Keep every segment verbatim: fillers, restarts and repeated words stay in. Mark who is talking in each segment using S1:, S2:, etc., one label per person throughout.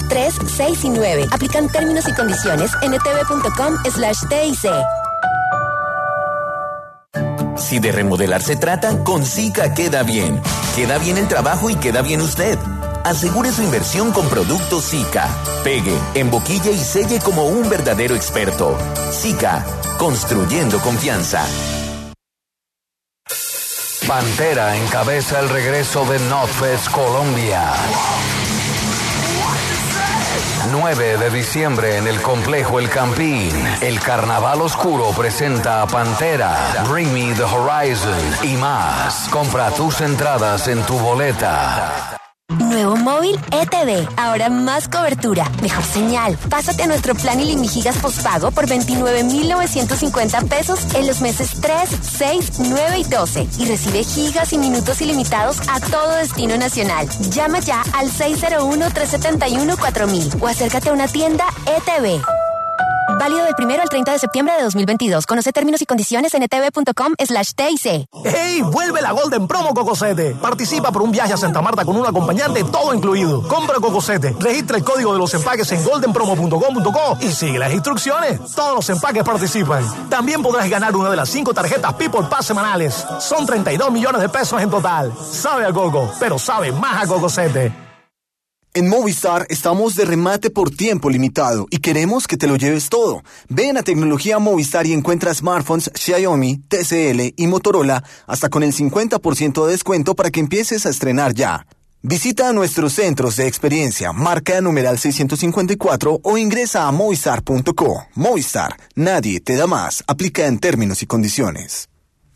S1: tres, seis y nueve. Aplican términos y condiciones en etb.com slash TIC.
S2: Si de remodelar se trata, con Sika queda bien. Queda bien el trabajo y queda bien usted. Asegure su inversión con productos Sika. Pegue, emboquille y selle como un verdadero experto. Sika, construyendo confianza.
S3: Pantera encabeza el regreso de Knotfest Colombia. nueve de diciembre en el complejo El Campín. El Carnaval Oscuro presenta a Pantera, Bring Me the Horizon y más. Compra tus entradas en tu boleta.
S1: Nuevo móvil E T V, ahora más cobertura, mejor señal. Pásate a nuestro plan Ilimigigas postpago por veintinueve mil novecientos cincuenta pesos en los meses tres, seis, nueve y doce y recibe gigas y minutos ilimitados a todo destino nacional. Llama ya al seis cero uno, tres siete uno, cuatro mil o acércate a una tienda E T V. Válido del primero al treinta de septiembre de dos mil veintidós. Conoce términos y condiciones en etv.com slash TIC.
S4: ¡Hey! Vuelve la Golden Promo Cocosete. Participa por un viaje a Santa Marta con un acompañante, todo incluido. Compra Cocosete, registra el código de los empaques en golden promo punto com punto co y sigue las instrucciones. Todos los empaques participan. También podrás ganar una de las cinco tarjetas People Pass semanales. Son treinta y dos millones de pesos en total. Sabe a coco, pero sabe más a Cocosete.
S5: En Movistar estamos de remate por tiempo limitado y queremos que te lo lleves todo. Ven a Tecnología Movistar y encuentra smartphones Xiaomi, T C L y Motorola hasta con el cincuenta por ciento de descuento para que empieces a estrenar ya. Visita nuestros centros de experiencia, marca numeral seiscientos cincuenta y cuatro o ingresa a movistar punto co. Movistar, nadie te da más. Aplica en términos y condiciones.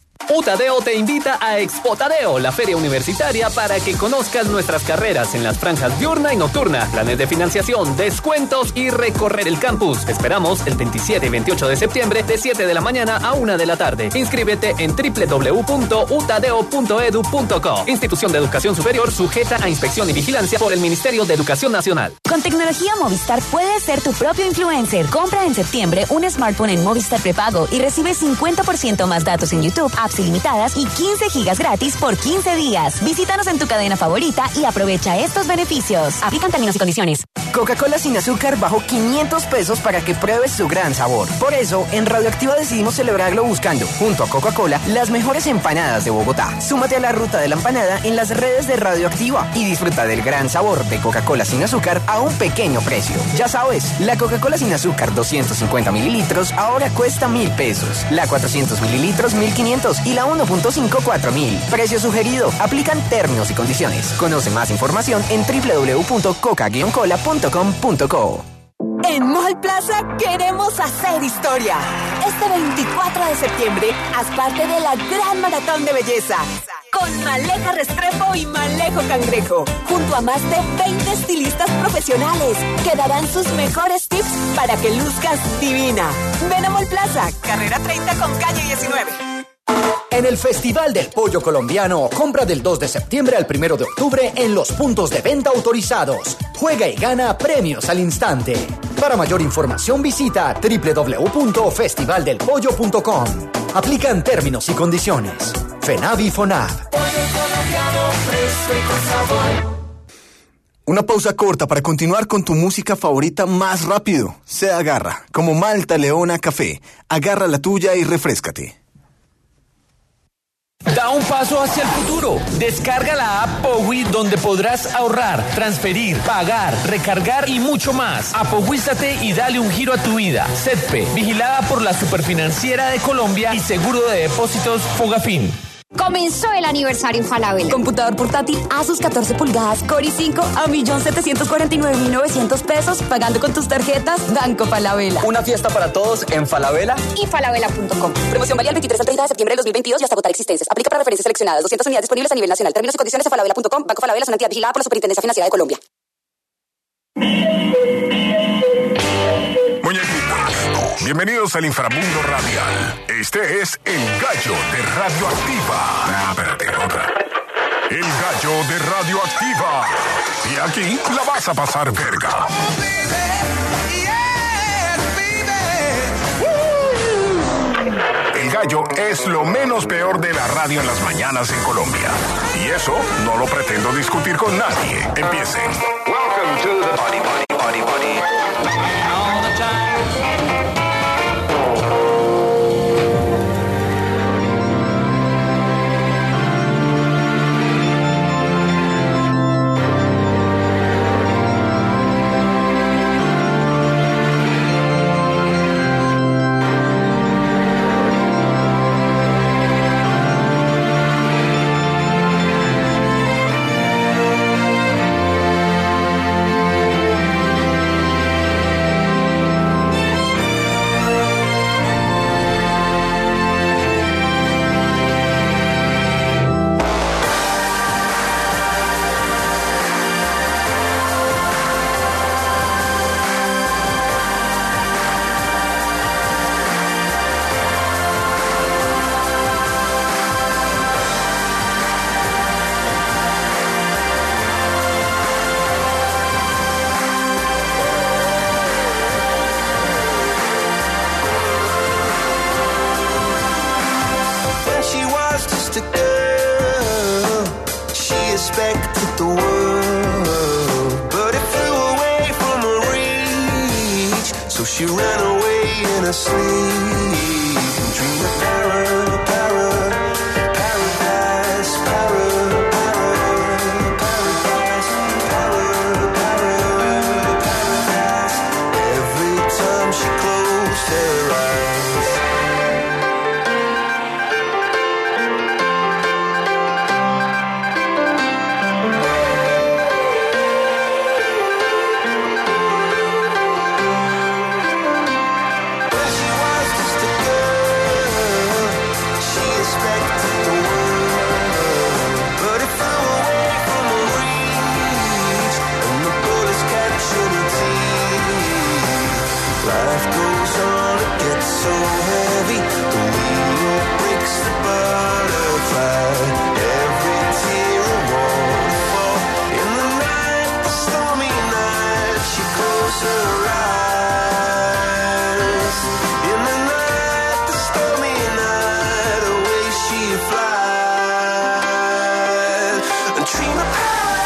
S6: Utadeo te invita a Expotadeo, la feria universitaria, para que conozcas nuestras carreras en las franjas diurna y nocturna, planes de financiación, descuentos y recorrer el campus. Te esperamos el veintisiete y veintiocho de septiembre de siete de la mañana a una de la tarde. Inscríbete en doble u doble u doble u punto utadeo punto edu punto co. Institución de Educación Superior sujeta a inspección y vigilancia por el Ministerio de Educación Nacional.
S7: Con tecnología Movistar puedes ser tu propio influencer. Compra en septiembre un smartphone en Movistar prepago y recibe cincuenta por ciento más datos en YouTube, apps ilimitadas y quince gigas gratis por quince días. Visítanos en tu cadena favorita y aprovecha estos beneficios. Aplican términos y condiciones.
S8: Coca-Cola sin azúcar bajó quinientos pesos para que pruebes su gran sabor. Por eso, en Radioactiva decidimos celebrarlo buscando, junto a Coca-Cola, las mejores empanadas de Bogotá. Súmate a la ruta de la empanada en las redes de Radioactiva y disfruta del gran sabor de Coca-Cola sin azúcar a un pequeño precio. Ya sabes, la Coca-Cola sin azúcar doscientos cincuenta mililitros ahora cuesta mil pesos. La cuatrocientos mililitros mil quinientos y la uno punto cinco cuatro mil. Precio sugerido. Aplican términos y condiciones. Conoce más información en doble u doble u doble u punto coca guion cola punto com punto co.
S9: En Mall Plaza queremos hacer historia. Este veinticuatro de septiembre, haz parte de la gran maratón de belleza. Con Maleja Restrepo y Malejo Cangrejo. Junto a más de veinte estilistas profesionales que darán sus mejores tips para que luzcas divina. Ven a Mall Plaza, carrera treinta con calle diecinueve.
S10: En el Festival del Pollo Colombiano, compra del dos de septiembre al primero de octubre en los puntos de venta autorizados. Juega y gana premios al instante. Para mayor información visita doble u doble u doble u punto festival del pollo punto com. Aplican términos y condiciones. FENAVI FONAV.
S5: Una pausa corta para continuar con tu música favorita más rápido. Se agarra, como Malta Leona Café. Agarra la tuya y refréscate.
S11: Da un paso hacia el futuro. Descarga la app Powi, donde podrás ahorrar, transferir, pagar, recargar y mucho más. Apoguízate y dale un giro a tu vida. SEDPE, vigilada por la Superfinanciera de Colombia y Seguro de Depósitos Fogafín.
S12: Comenzó el aniversario en Falabella.
S7: Computador portátil Asus catorce pulgadas Core i cinco a un millón setecientos cuarenta y nueve mil novecientos pesos pagando con tus tarjetas Banco Falabella.
S13: Una fiesta para todos en Falabella
S12: y falabella punto com.
S7: Promoción válida del veintitrés al treinta de septiembre del dos mil veintidós y hasta agotar existencias. Aplica para referencias seleccionadas. doscientas unidades disponibles a nivel nacional. Términos y condiciones en falabella punto com. Banco Falabella es una entidad vigilada por la Superintendencia Financiera de Colombia.
S14: Muñequitos, bienvenidos al inframundo radial. Este es El Gallo de Radioactiva. Ah, espérate, otra. El Gallo de Radioactiva. Y aquí la vas a pasar verga. El Gallo es lo menos peor de la radio en las mañanas en Colombia. Y eso no lo pretendo discutir con nadie. Empiecen. Welcome to the Body Body Body.
S15: She ran away in her sleep and dreamed of para, para, paradise, para, para, paradise, para, para, paradise. Every time she closed her eyes. So heavy, the wheel breaks the butterfly. Every tear a waterfall. In the night, the stormy night, she closed her eyes. In the night, the stormy night, away she flies. And dream of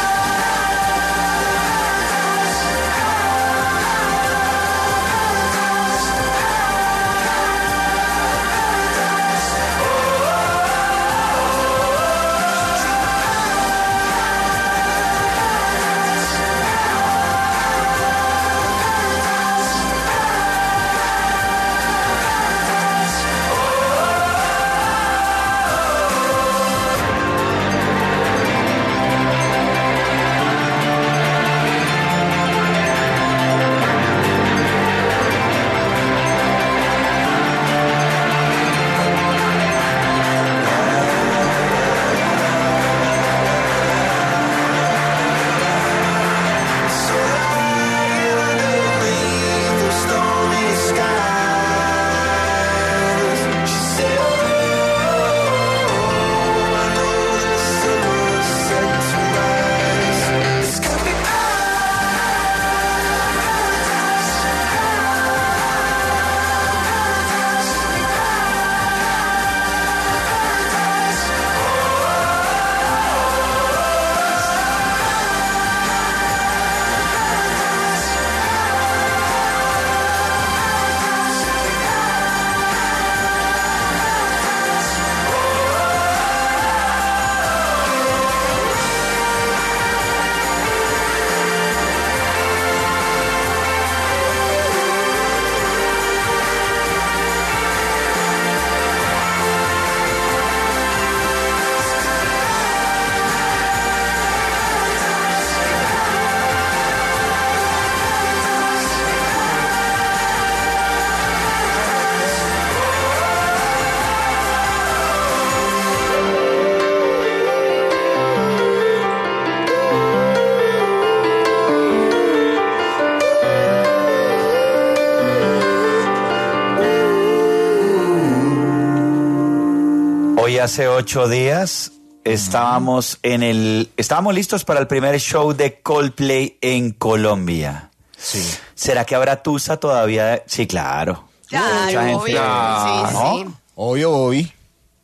S16: hace ocho días estábamos en el estábamos listos para el primer show de Coldplay en Colombia.
S5: Sí.
S16: ¿Será que habrá tusa todavía? Sí, claro.
S17: Claro,
S16: Mucha gente,
S17: obvio.
S16: ¿no?
S17: Sí, sí.
S5: Obvio, Bobby.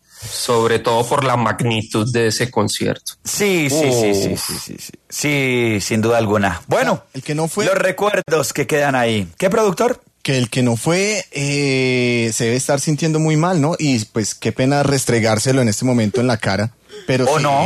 S17: Sobre todo por la magnitud de ese concierto.
S16: Sí, sí, sí, sí, sí, sí, sí. Sí, sin duda alguna. Bueno,
S5: el que no fue,
S16: los recuerdos que quedan ahí. ¿Qué, productor?
S5: Que el que no fue eh, se debe estar sintiendo muy mal, ¿no? Y pues qué pena restregárselo en este momento en la cara. Pero
S16: o
S5: sí,
S16: no.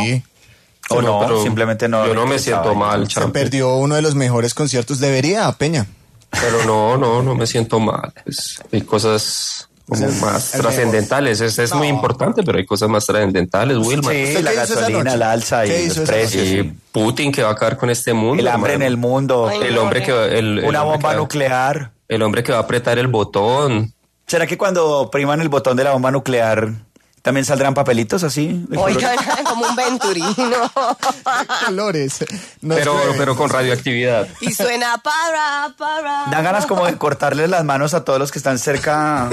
S16: O
S17: Bueno,
S16: no,
S17: pero
S16: simplemente no.
S17: Yo no me siento mal,
S5: se
S17: Champi.
S5: perdió uno de los mejores conciertos. Debería, Peña.
S17: Pero no, no, no me siento mal. Pues, hay cosas como
S5: Es el-
S17: más
S5: el
S17: trascendentales. Es, es
S5: No.
S17: muy importante, pero hay cosas más trascendentales, Wilmar.
S16: Sí,
S5: ¿Usted
S16: la
S5: qué hizo esa
S16: gasolina,
S5: noche?
S16: la alza y
S5: ¿Qué
S16: los
S5: hizo esa
S16: precios.
S17: Y
S16: y
S17: Putin que va a acabar con este mundo.
S16: el hambre en
S17: hermano.
S16: el mundo.
S17: El hombre que va- el, el
S16: Una
S17: hombre
S16: bomba
S17: que va-
S16: nuclear.
S17: El hombre que va a apretar el botón.
S16: ¿Será que cuando priman el botón de la bomba nuclear también saldrán papelitos así? de
S17: Oigan,
S16: color?
S17: como un Venturino.
S5: Colores. No
S17: pero,
S5: sé.
S17: pero con radioactividad. Y suena para, para.
S16: Dan ganas como de cortarles las manos a todos los que están cerca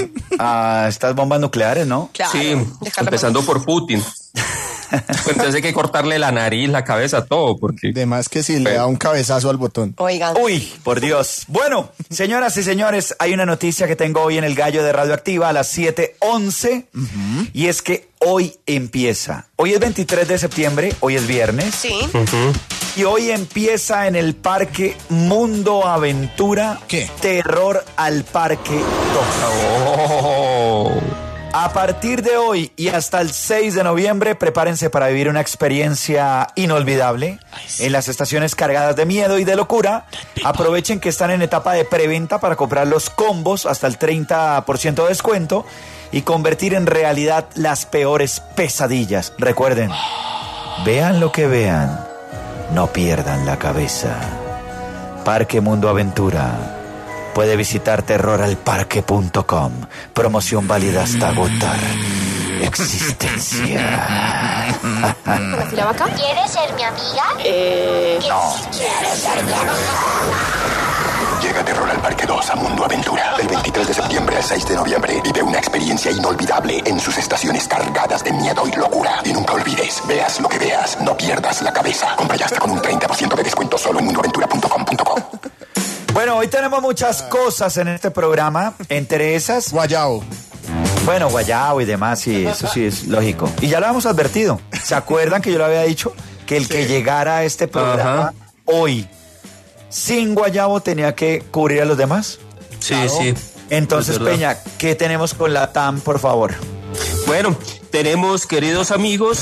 S16: a estas bombas nucleares, ¿no?
S17: Claro, sí, empezando por Putin. Entonces hay que cortarle la nariz, la cabeza, todo, porque...
S5: Además que si le da un cabezazo al botón.
S17: Oigan.
S16: Uy, por Dios. Bueno, señoras y señores, hay una noticia que tengo hoy en el Gallo de Radioactiva a las siete once. Uh-huh. Y es que hoy empieza. Hoy es veintitrés de septiembre, hoy es viernes.
S17: Sí. Uh-huh.
S16: Y hoy empieza en el Parque Mundo Aventura.
S18: ¿Qué?
S16: Terror al Parque dos.
S17: Oh.
S16: A partir de hoy y hasta el seis de noviembre, prepárense para vivir una experiencia inolvidable en las estaciones cargadas de miedo y de locura. Aprovechen que están en etapa de preventa para comprar los combos hasta el treinta por ciento de descuento y convertir en realidad las peores pesadillas. Recuerden, vean lo que vean, no pierdan la cabeza. Parque Mundo Aventura. Puede visitar terror al parque punto com. Promoción válida hasta agotar existencia.
S12: ¿La vaca? ¿Quieres ser mi amiga?
S14: Eh...
S12: No. ¿Quieres ser mi amiga?
S14: Llega Terror al Parque dos a Mundo Aventura. Del veintitrés de septiembre al seis de noviembre. Vive una experiencia inolvidable en sus estaciones cargadas de miedo y locura. Y nunca olvides, veas lo que veas, no pierdas la cabeza. Compra ya hasta con un treinta por ciento de descuento solo en mundo aventura punto com punto co.
S16: Bueno, hoy tenemos muchas cosas en este programa, entre esas...
S18: Guayabo.
S16: Bueno, guayabo y demás, sí, eso sí es lógico. Y ya lo habíamos advertido. ¿Se acuerdan que yo le había dicho que el sí. que llegara a este programa Ajá. hoy sin guayabo tenía que cubrir a los demás?
S17: Sí, claro. sí.
S16: Entonces, Peña, ¿qué tenemos con la T A M, por favor?
S17: Bueno, tenemos, queridos amigos,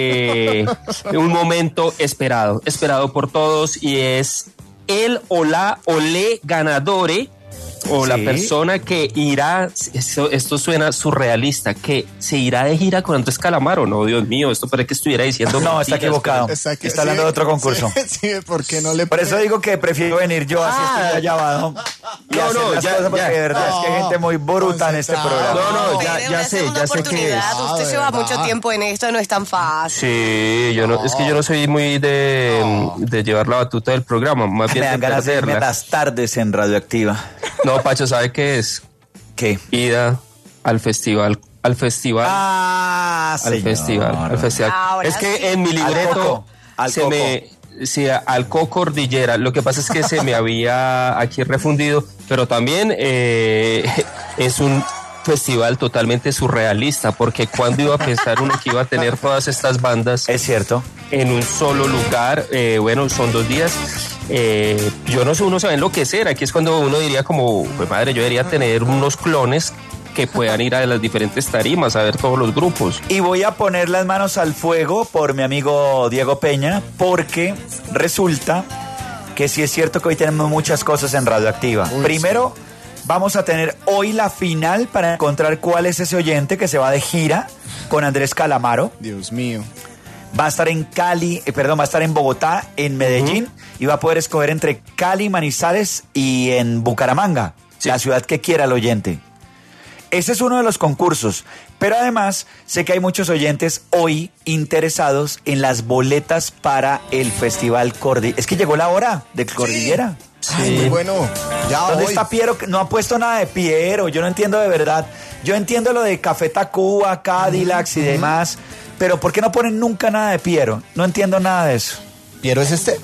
S17: eh, un momento esperado, esperado por todos, y es... el o la o le ganadore o sí. la persona que irá, esto, esto suena surrealista, que se irá de gira con Andrés Calamaro. No, Dios mío, esto parece que estuviera diciendo
S16: no, está equivocado, está, que, está hablando sí, de otro concurso.
S18: Sí, sí, ¿por qué no le
S16: Por eso digo que prefiero venir yo, así
S17: ah,
S16: estoy allá abajo y no, no, ya, ya, porque de verdad no, es que hay gente muy bruta en este programa.
S17: No, no, ya, ya sé, ya sé que es.
S19: Usted lleva mucho tiempo en esto, no es tan fácil.
S17: Sí, yo no, es que yo no soy muy de, no. de llevar la batuta del programa, más bien
S16: me dan ganas de irme las tardes en Radioactiva.
S17: No, Pacho, ¿sabe qué es?
S16: ¿Qué?
S17: Ida al festival, al festival.
S16: Ah,
S17: al
S16: señor.
S17: festival, al festival.
S19: Ahora
S17: es que
S19: sí.
S17: en mi libreto
S16: al
S17: se
S16: coco.
S17: me sí, al coco cordillera. Lo que pasa es que se me había aquí refundido, pero también eh, es un festival totalmente surrealista, porque cuando iba a pensar uno que iba a tener todas estas bandas,
S16: es cierto,
S17: en un solo lugar. Eh, bueno, son dos días. Eh, yo no sé, uno se va a enloquecer. Aquí es cuando uno diría como, pues madre, yo debería tener unos clones que puedan ir a las diferentes tarimas a ver todos los grupos.
S16: Y voy a poner las manos al fuego por mi amigo Diego Peña, porque resulta que sí es cierto que hoy tenemos muchas cosas en Radioactiva. Uy, Primero, sí. vamos a tener hoy la final para encontrar cuál es ese oyente que se va de gira con Andrés Calamaro.
S18: Dios mío.
S16: Va a estar en Cali, eh, perdón, va a estar en Bogotá, en Medellín, uh-huh. y va a poder escoger entre Cali, Manizales y en Bucaramanga, sí. la ciudad que quiera el oyente. Ese es uno de los concursos, pero además sé que hay muchos oyentes hoy interesados en las boletas para el Festival Cordillera. Es que llegó la hora de Cordillera.
S18: Sí. Ay, muy bueno. Ya
S16: ¿Dónde
S18: voy.
S16: está Piero? No ha puesto nada de Piero, yo no entiendo de verdad. Yo entiendo lo de Café Tacuba, Cadillacs uh-huh. y demás, pero ¿por qué no ponen nunca nada de Piero? No entiendo nada de eso.
S18: ¿Piero es este?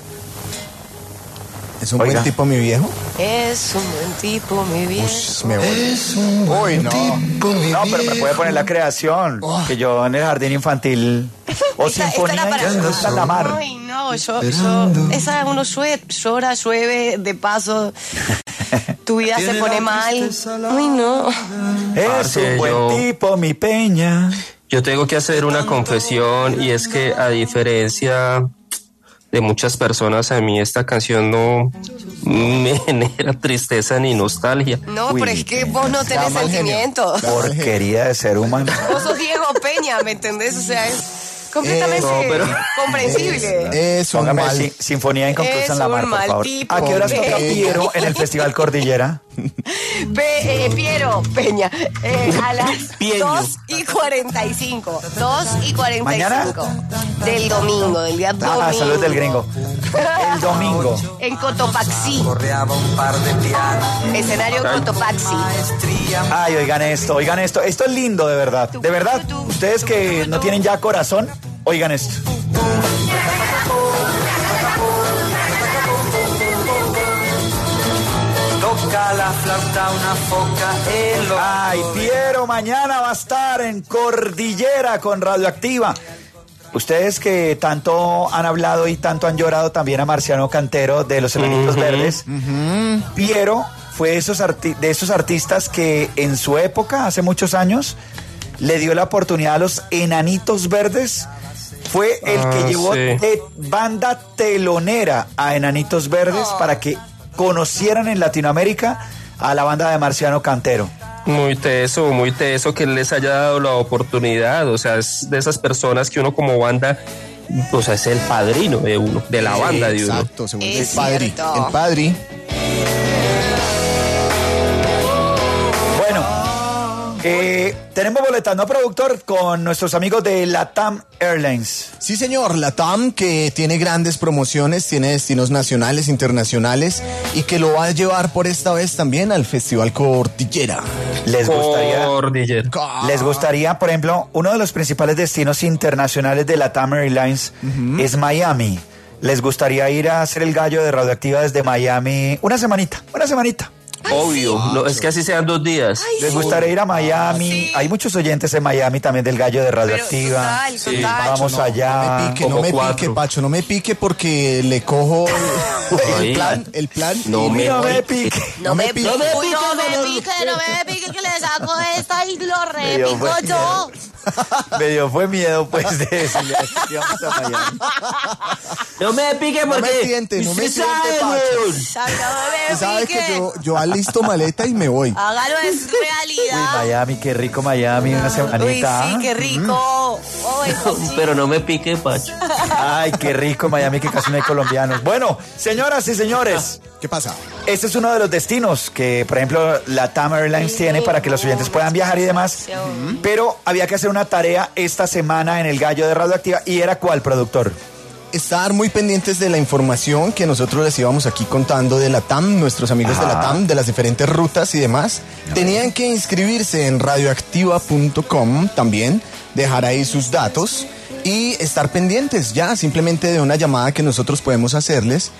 S18: ¿Es un
S16: Oiga.
S18: buen tipo, mi viejo?
S19: Es un buen tipo, mi viejo.
S18: Uy, me voy. Es un buen Uy, no. tipo, mi
S16: No, pero me puede poner la creación, oh. que yo en el jardín infantil o
S19: esta,
S16: sinfonía
S19: esta
S16: y me gusta la mar.
S19: Ay, no, yo, yo, esa uno llueve, llora, llueve, de paso, tu vida se pone mal. Ay, no.
S16: Es un buen
S17: yo...
S16: tipo, mi Peña.
S17: Yo tengo que hacer una confesión, y es que a diferencia de muchas personas, a mí esta canción no me genera tristeza ni nostalgia.
S19: No, Uy, pero es que vos no tenés sentimientos.
S16: Porquería de ser humano.
S19: Vos sos Diego Peña, ¿me entendés? O sea, es completamente eh, no, pero, comprensible.
S18: Es un
S16: Póngame
S18: mal.
S16: si, Sinfonía Inconclusa en la mar, por favor.
S19: Tipo,
S16: ¿A qué horas toca Piero en el Festival Cordillera?
S19: Pe, eh, Piero Peña, eh, a las dos y cuarenta y cinco. dos y cuarenta y cinco. ¿Mañana? Del domingo, del día domingo.
S16: Ah, salud del gringo. El domingo.
S19: En Cotopaxi. Escenario Cotopaxi.
S16: Ay, oigan esto, oigan esto. Esto es lindo, de verdad. De verdad, ustedes que no tienen ya corazón, oigan esto.
S15: Toca la flauta una foca en los...
S16: Ay, Piero mañana va a estar en Cordillera con Radioactiva. ustedes que tanto han hablado y tanto han llorado también a Marciano Cantero de los Enanitos uh-huh. Verdes, uh-huh. Piero fue esos arti- de esos artistas que en su época, hace muchos años, le dio la oportunidad a los Enanitos Verdes. Fue el ah, que llevó sí. de banda telonera a Enanitos Verdes oh. para que conocieran en Latinoamérica a la banda de Marciano Cantero.
S17: Muy teso, muy teso que les haya dado la oportunidad, o sea, es de esas personas que uno como banda, o sea, es el padrino de uno, de la sí, banda de uno.
S18: Exacto, se vuelve el padre, el padre.
S16: Bueno, eh, tenemos boletas, ¿no, productor? Con nuestros amigos de LATAM Airlines.
S18: Sí, señor, LATAM, que tiene grandes promociones, tiene destinos nacionales, internacionales, y que lo va a llevar por esta vez también al Festival Cordillera.
S16: ¿Les gustaría?
S17: Cordillera.
S16: ¿Les gustaría, por ejemplo, uno de los principales destinos internacionales de LATAM Airlines uh-huh. es Miami? ¿Les gustaría ir a hacer el gallo de Radioactiva desde Miami una semanita, una semanita?
S17: Ay, obvio, sí. no, es que así sean dos días.
S16: Ay, les gustaría ir a Miami. Sí. Hay muchos oyentes en Miami también del gallo de Radioactiva.
S19: Pero, total, total.
S16: Sí. Vamos
S18: no,
S16: allá.
S18: No me pique, no me cuatro. pique, Pacho, no me pique porque le cojo el plan, el plan.
S16: No me, no me pique.
S19: No me pique. No me pique, no me pique, no me pique que le saco esta y lo repico yo.
S16: Me dio fue miedo pues de decirle que vamos a Miami.
S17: No me pique porque
S18: no me tiente, no me tiente, Pacho. Sabes que yo, yo alisto maleta y me voy.
S19: Hágalo, es realidad.
S16: Uy, Miami, qué rico Miami, una semanita.
S19: Uy, sí, qué rico.
S16: Mm.
S19: Oh,
S17: pero no me pique, Pacho.
S16: Ay, qué rico Miami, que casi no hay colombianos. Bueno, señoras y señores.
S18: ¿Qué pasa?
S16: Este es uno de los destinos que, por ejemplo, LATAM Airlines tiene para que los oyentes puedan viajar y demás. Uh-huh. Pero había que hacer una tarea esta semana en el gallo de Radioactiva. ¿Y era cuál, productor?
S18: Estar muy pendientes de la información que nosotros les íbamos aquí contando de LATAM, nuestros amigos Ajá. de LATAM, de las diferentes rutas y demás. No. Tenían que inscribirse en radioactiva punto com también, dejar ahí sus datos y estar pendientes ya simplemente de una llamada que nosotros podemos hacerles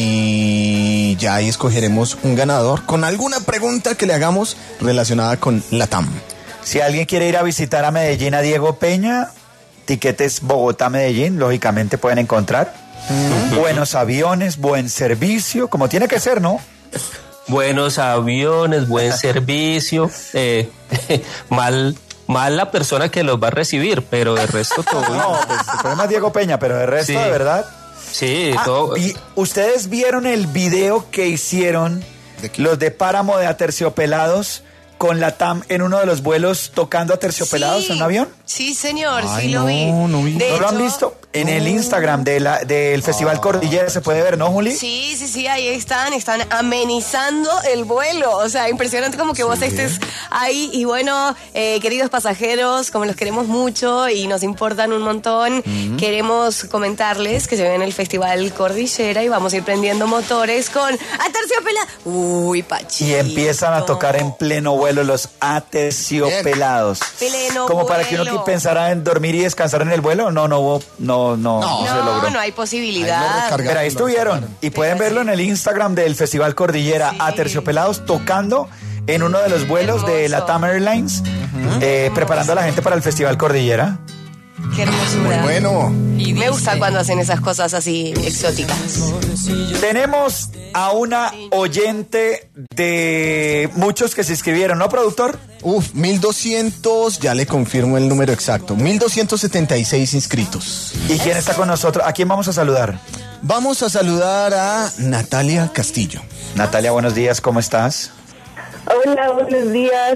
S18: y ya ahí escogeremos un ganador con alguna pregunta que le hagamos relacionada con LATAM.
S16: Si alguien quiere ir a visitar a Medellín a Diego Peña, tiquetes Bogotá-Medellín, lógicamente pueden encontrar. Uh-huh. Buenos aviones, buen servicio, como tiene que ser, ¿no?
S17: Buenos aviones, buen servicio, eh, mal... Mal la persona que los va a recibir, pero de resto todo.
S16: No, pues el problema es Diego Peña, pero de resto, sí. de verdad.
S17: Sí,
S16: ah,
S17: todo.
S16: Y ustedes vieron el video que hicieron ¿De los de Páramo de Aterciopelados con LATAM en uno de los vuelos tocando Aterciopelados sí. en un avión?
S19: Sí, señor,
S18: Ay,
S19: sí
S18: no,
S19: lo vi.
S18: No, vi.
S16: ¿No
S19: hecho,
S16: lo han visto? En no. el Instagram de la, del Festival Cordillera se puede ver, ¿no, Juli?
S19: Sí, sí, sí, ahí están, están amenizando el vuelo. O sea, impresionante como que sí. vos estés ahí. Y bueno, eh, queridos pasajeros, como los queremos mucho y nos importan un montón, uh-huh. queremos comentarles que se viene el Festival Cordillera y vamos a ir prendiendo motores con Aterciopelados. Uy, Pachito.
S16: Y empiezan a tocar en pleno vuelo los Aterciopelados.
S19: Pleno
S16: como
S19: vuelo.
S16: Para que uno pensara en dormir y descansar en el vuelo, no, no hubo, no, no, no,
S19: no,
S16: no se logró.
S19: No hay posibilidad.
S16: Ahí Pero ahí estuvieron y pueden verlo en el Instagram del Festival Cordillera, sí. Aterciopelados tocando en uno de los vuelos Hermoso. de LATAM Airlines, uh-huh. eh, preparando a la gente para el Festival Cordillera.
S19: Qué hermosura.
S18: Muy bueno.
S19: Y me gusta cuando hacen esas cosas así exóticas.
S16: Tenemos a una oyente de muchos que se inscribieron, ¿no, productor?
S18: Uf, mil doscientos, ya le confirmo el número exacto, mil doscientos setenta y seis inscritos.
S16: ¿Y quién está con nosotros? ¿A quién vamos a saludar?
S18: Vamos a saludar a Natalia Castillo.
S16: Natalia, buenos días, ¿cómo estás?
S20: Hola, buenos días.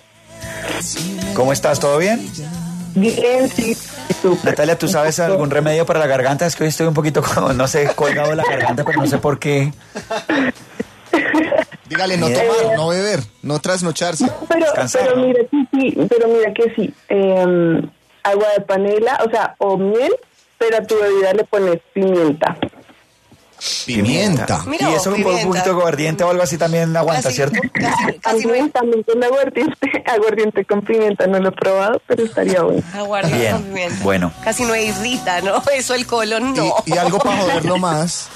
S16: ¿Cómo estás? ¿Todo bien?
S20: Bien, sí. Super.
S16: Natalia, ¿tú sabes algún remedio para la garganta? Es que hoy estoy un poquito, como, no sé, colgado de la garganta, pero no sé por qué.
S18: Dígale, no tomar, no beber, no trasnocharse.
S20: No, pero, pero mira que sí, pero mira que sí. Eh, agua de panela, o sea, o miel, pero a tu bebida le pones pimienta.
S18: Pimienta.
S16: Mira, y eso con un poquito de aguardiente o algo así también aguanta,
S19: casi,
S16: ¿cierto?
S19: Casi, casi
S20: también, también con aguardiente, aguardiente con pimienta, no lo he probado, pero estaría bueno.
S19: Aguardiente
S16: Bien,
S19: con pimienta.
S16: Bueno.
S19: Casi no irrita, ¿no? Eso el colon no.
S18: Y, y algo para joderlo más.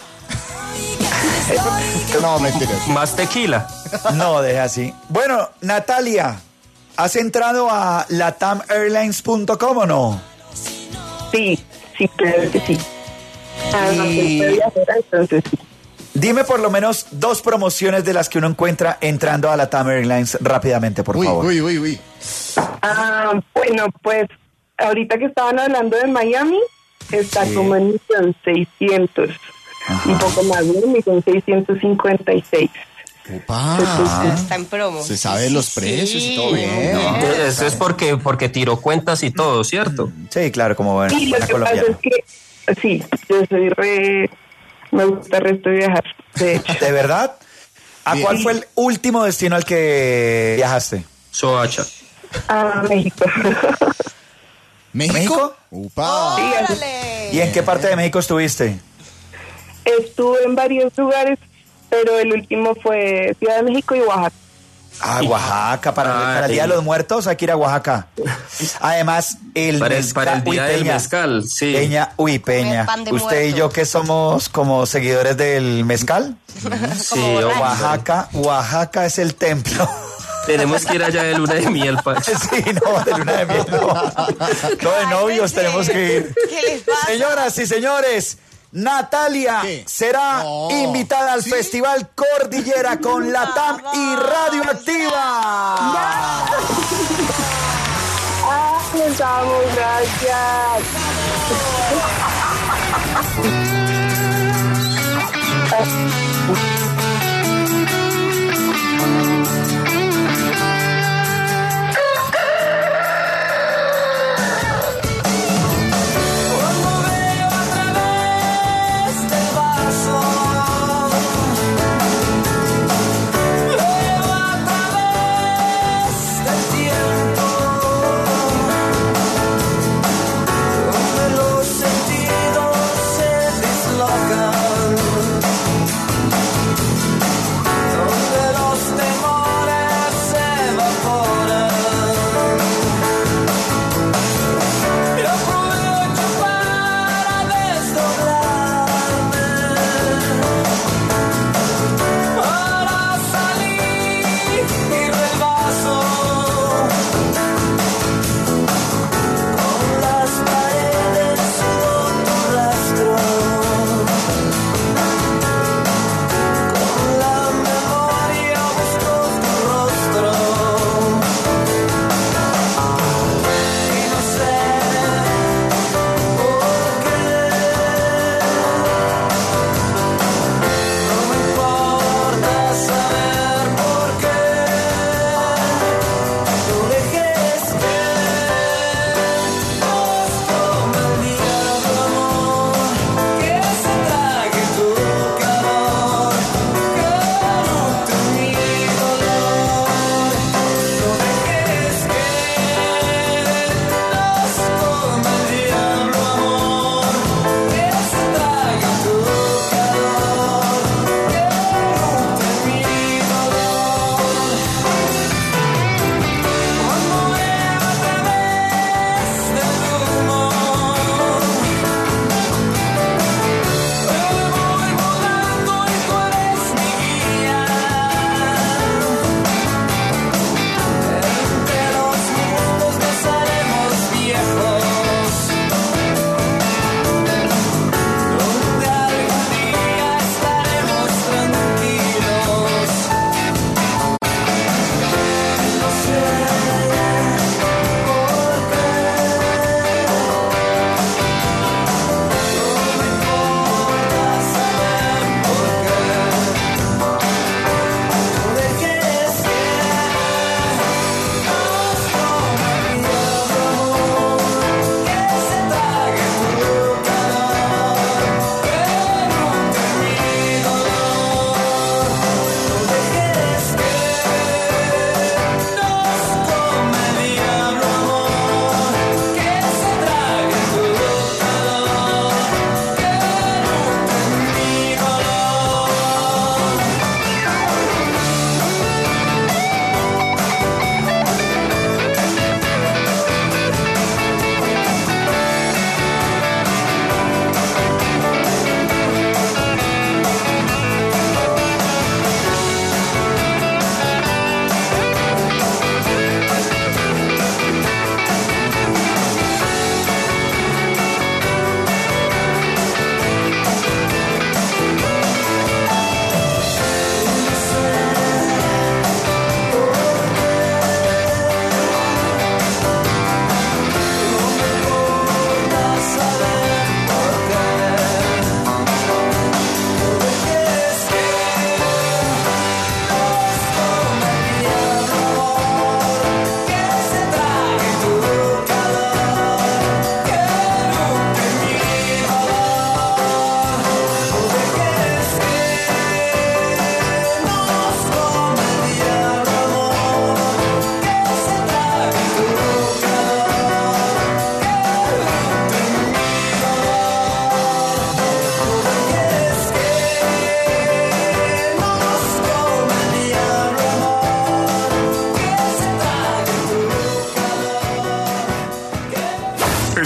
S18: No, mentiras.
S17: Más tequila.
S16: No, deja así. Bueno, Natalia, ¿has entrado a latam airlines punto com o no?
S20: Sí. Sí, claro que sí. Además,
S16: Y-
S20: soy viajera, entonces sí.
S16: Dime por lo menos dos promociones de las que uno encuentra entrando a la Latam Airlines rápidamente, por
S18: Uy,
S16: favor.
S18: uy, uy, uy.
S20: Ah, bueno, pues ahorita que estaban hablando de Miami, está
S16: Sí.
S20: como en un millón seiscientos. Un poco más, ¿no? Un millón seiscientos cincuenta y seis.
S18: Opa.
S19: Está en promo.
S18: Se sabe los precios y todo bien.
S17: Eso es porque, porque tiró cuentas y todo, ¿cierto?
S16: Sí, claro, como buena,
S20: Sí, lo
S16: buena
S20: que pasa
S16: colombiana.
S20: es que, sí, yo soy re... Me gusta el resto de viajar, de hecho.
S16: ¿De verdad? ¿A
S18: Bien.
S16: cuál fue el último destino al que viajaste?
S17: Soacha.
S20: A México.
S18: ¿México?
S16: ¿México?
S18: Upa.
S20: Sí, así-
S19: ¡Órale!
S16: ¿Y en qué parte de México estuviste?
S20: Estuve en varios lugares, pero el último fue Ciudad de México y Oaxaca.
S16: Ah, Oaxaca, para,
S17: Ah,
S16: para el Día de
S17: sí.
S16: los Muertos hay que ir a Oaxaca. Además, el
S17: Para el,
S16: mezcal-
S17: para el
S16: uy,
S17: día del
S16: Peña,
S17: mezcal, sí.
S16: Peña, uy, Peña.
S19: Comer pan de
S16: Usted y
S19: muerto.
S16: yo que somos como seguidores del mezcal.
S17: Sí,
S19: borracho.
S17: hombre.
S16: Oaxaca, Oaxaca es el templo.
S17: Tenemos que ir allá de luna de miel, Pacho.
S16: Sí, no, de luna de miel, no. No, de novios tenemos que ir.
S19: ¿Qué les pasa?
S16: Señoras y señores, Natalia
S18: ¿Qué?
S16: será
S18: No.
S16: invitada al
S18: ¿Sí?
S16: Festival Cordillera con Latam y Radioactiva.
S20: ¡Ah, nos vamos! ¡Gracias!
S15: Cuando veo a través del vaso, veo a través del tiempo,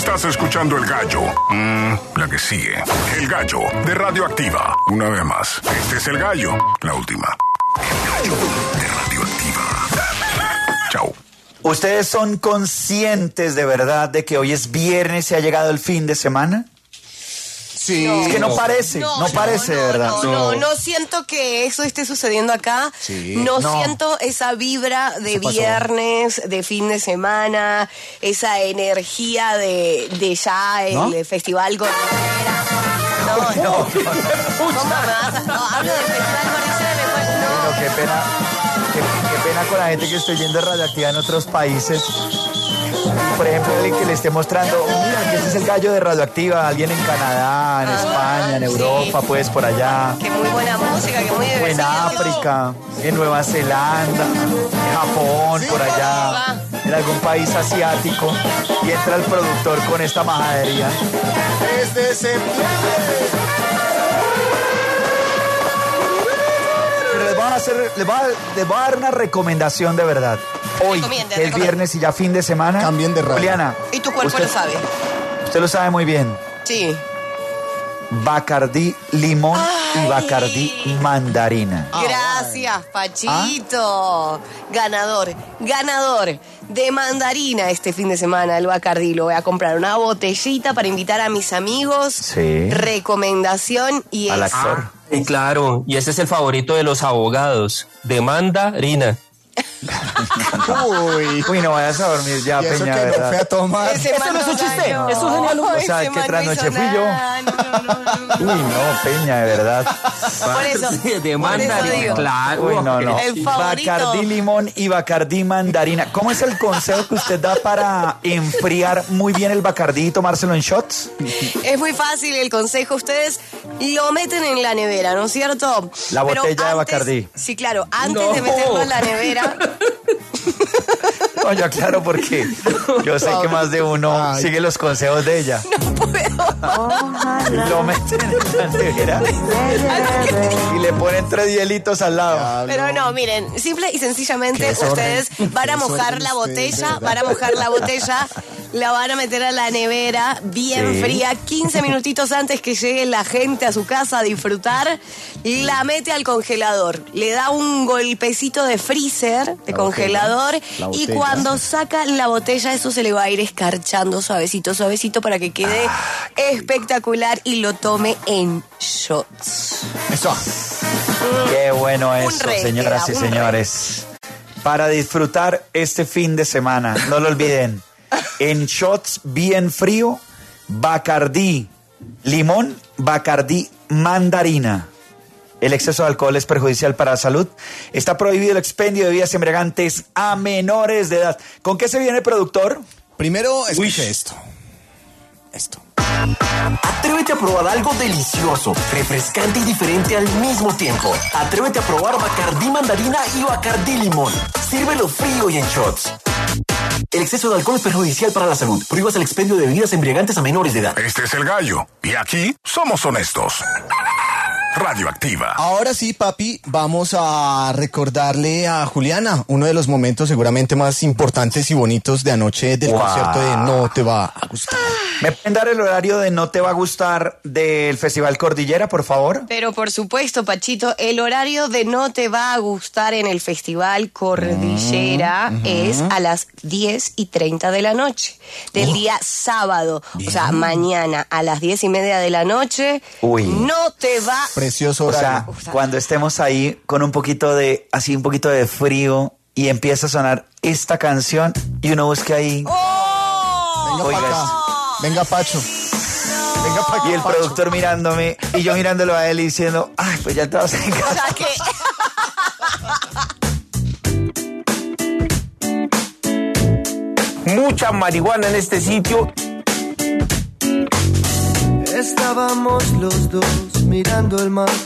S14: Estás escuchando El Gallo. Mm, la que sigue. El Gallo de Radioactiva. Una vez más. Este es El Gallo. La última. El Gallo de Radioactiva. Chao.
S16: ¿Ustedes son conscientes de verdad de que hoy es viernes y ha llegado el fin de semana?
S18: Sí.
S16: Es que no parece, no, no parece,
S19: no,
S16: de verdad.
S19: No, no, no, no siento que eso esté sucediendo acá.
S18: Sí.
S19: No,
S16: No.
S19: siento esa vibra de
S18: Eso pasó.
S19: viernes, de fin de semana, esa energía de, de ya el
S16: ¿No?
S19: festival con... No, no.
S16: No,
S19: ¿Cómo me vas a- no, hablo del festival con no.
S16: no, qué pena, qué, qué pena con la gente que estoy viendo Radioactiva en otros países. Por ejemplo, alguien que le esté mostrando, mira, que este es el Gallo de Radioactiva, alguien en Canadá, en España, en Europa, pues por allá.
S19: Que muy buena música, que muy
S16: O en
S19: divertido.
S16: África, en Nueva Zelanda, en Japón, por allá, en algún país asiático, y entra el productor con esta majadería.
S18: Desde septiembre.
S16: Pero les voy a hacer, les voy a, les voy a dar una recomendación de verdad. Hoy,
S19: Recomienda,
S16: que es
S19: recomienda.
S16: viernes y ya fin de semana.
S18: Cambien de radio.
S16: Juliana,
S19: Y tu cuerpo
S16: usted,
S19: lo sabe.
S16: usted lo sabe muy bien.
S19: Sí.
S16: Bacardí limón y Bacardí mandarina.
S19: Gracias, Pachito. Ganador, ganador de mandarina este fin de semana, el Bacardí. Lo voy a comprar una botellita para invitar a mis amigos.
S16: Sí.
S19: Recomendación y
S16: Al
S19: es...
S16: actor.
S17: Y claro, y ese es el favorito de los abogados. De mandarina.
S18: Uy.
S16: Uy, no vayas a dormir ya,
S18: Y eso
S16: Peña,
S18: que no
S16: ¿verdad?
S18: fue a tomar.
S19: Ese man
S17: no es un chiste,
S19: ganó.
S17: eso es genial.
S16: O sea,
S19: Ese
S16: que
S19: man no
S16: trasnoche
S19: hizo
S16: fui yo.
S19: nada. No, no, no, no.
S16: Uy, no, Peña, de verdad.
S19: Por eso,
S17: De
S19: por eso
S17: mandarina,
S19: digo.
S17: claro.
S16: Uy, no, no.
S19: El favorito.
S16: Bacardí limón y Bacardí mandarina. ¿Cómo es el consejo que usted da para enfriar muy bien el Bacardí y tomárselo en shots?
S19: Es muy fácil el consejo. Ustedes lo meten en la nevera, ¿no es cierto?
S16: La
S19: Pero
S16: botella de
S19: antes-
S16: Bacardí.
S19: Sí, claro. Antes
S17: No.
S19: de meterlo en la nevera...
S16: No, yo aclaro porque yo sé que más de uno
S18: Ay.
S16: sigue los consejos de ella. Lo meten en la nevera y le ponen tres hielitos al lado.
S19: Pero no, miren, simple y sencillamente
S18: Qué desorden.
S19: ustedes van a
S18: Qué
S19: mojar
S18: desorden
S19: la
S18: ustedes,
S19: botella,
S18: ¿verdad?
S19: van a mojar la botella, la van a meter a la nevera bien
S16: Sí.
S19: fría, quince minutitos antes que llegue la gente a su casa a disfrutar, la mete al congelador, le da un golpecito de freezer, de
S18: La
S19: congelador,
S18: botella, la
S19: y
S18: botella.
S19: cuando saca la botella eso se le va a ir escarchando suavecito, suavecito para que quede espectacular y lo tome en shots.
S18: Eso.
S16: Qué bueno
S19: Un
S16: eso,
S19: rey
S16: señoras
S19: queda,
S16: y
S19: un
S16: señores. Para disfrutar este fin de semana, no lo olviden, en shots bien frío, Bacardí limón, Bacardí mandarina. El exceso de alcohol es perjudicial para la salud. Está prohibido el expendio de bebidas embriagantes a menores de edad. ¿Con qué se viene, productor?
S18: Primero, escuche esto. Esto.
S21: Atrévete a probar algo delicioso, refrescante y diferente al mismo tiempo. Atrévete a probar Bacardí mandarina y Bacardí limón. Sírvelo frío y en shots. El exceso de alcohol es perjudicial para la salud. Prohíbas el expendio de bebidas embriagantes a menores de edad.
S14: Este es El Gallo. Y aquí somos honestos. Radioactiva.
S18: Ahora sí, papi, vamos a recordarle a Juliana uno de los momentos seguramente más importantes y bonitos de anoche del
S16: Wow.
S18: concierto de No Te Va a Gustar.
S16: ¿Me pueden dar el horario de No Te Va a Gustar del Festival Cordillera, por favor?
S19: Pero por supuesto, Pachito, el horario de No Te Va a Gustar en el Festival Cordillera
S18: Mm,
S19: es a las diez y treinta de la noche, del día sábado. O sea, mañana a las diez y media de la noche,
S16: Uy.
S19: No Te Va.
S18: Precioso
S16: O sea,
S18: horario.
S16: cuando estemos ahí con un poquito de, así un poquito de frío y empieza a sonar esta canción y uno busca ahí.
S18: Venga
S16: Oiga,
S18: pa' acá. Venga, Pacho. Venga pa' acá,
S16: y el
S18: Pacho.
S16: productor mirándome y yo mirándolo a él y diciendo, ay, pues ya entramos en
S19: O
S16: casa.
S19: sea que...
S11: Mucha marihuana en este sitio.
S15: Estábamos los dos mirando el mar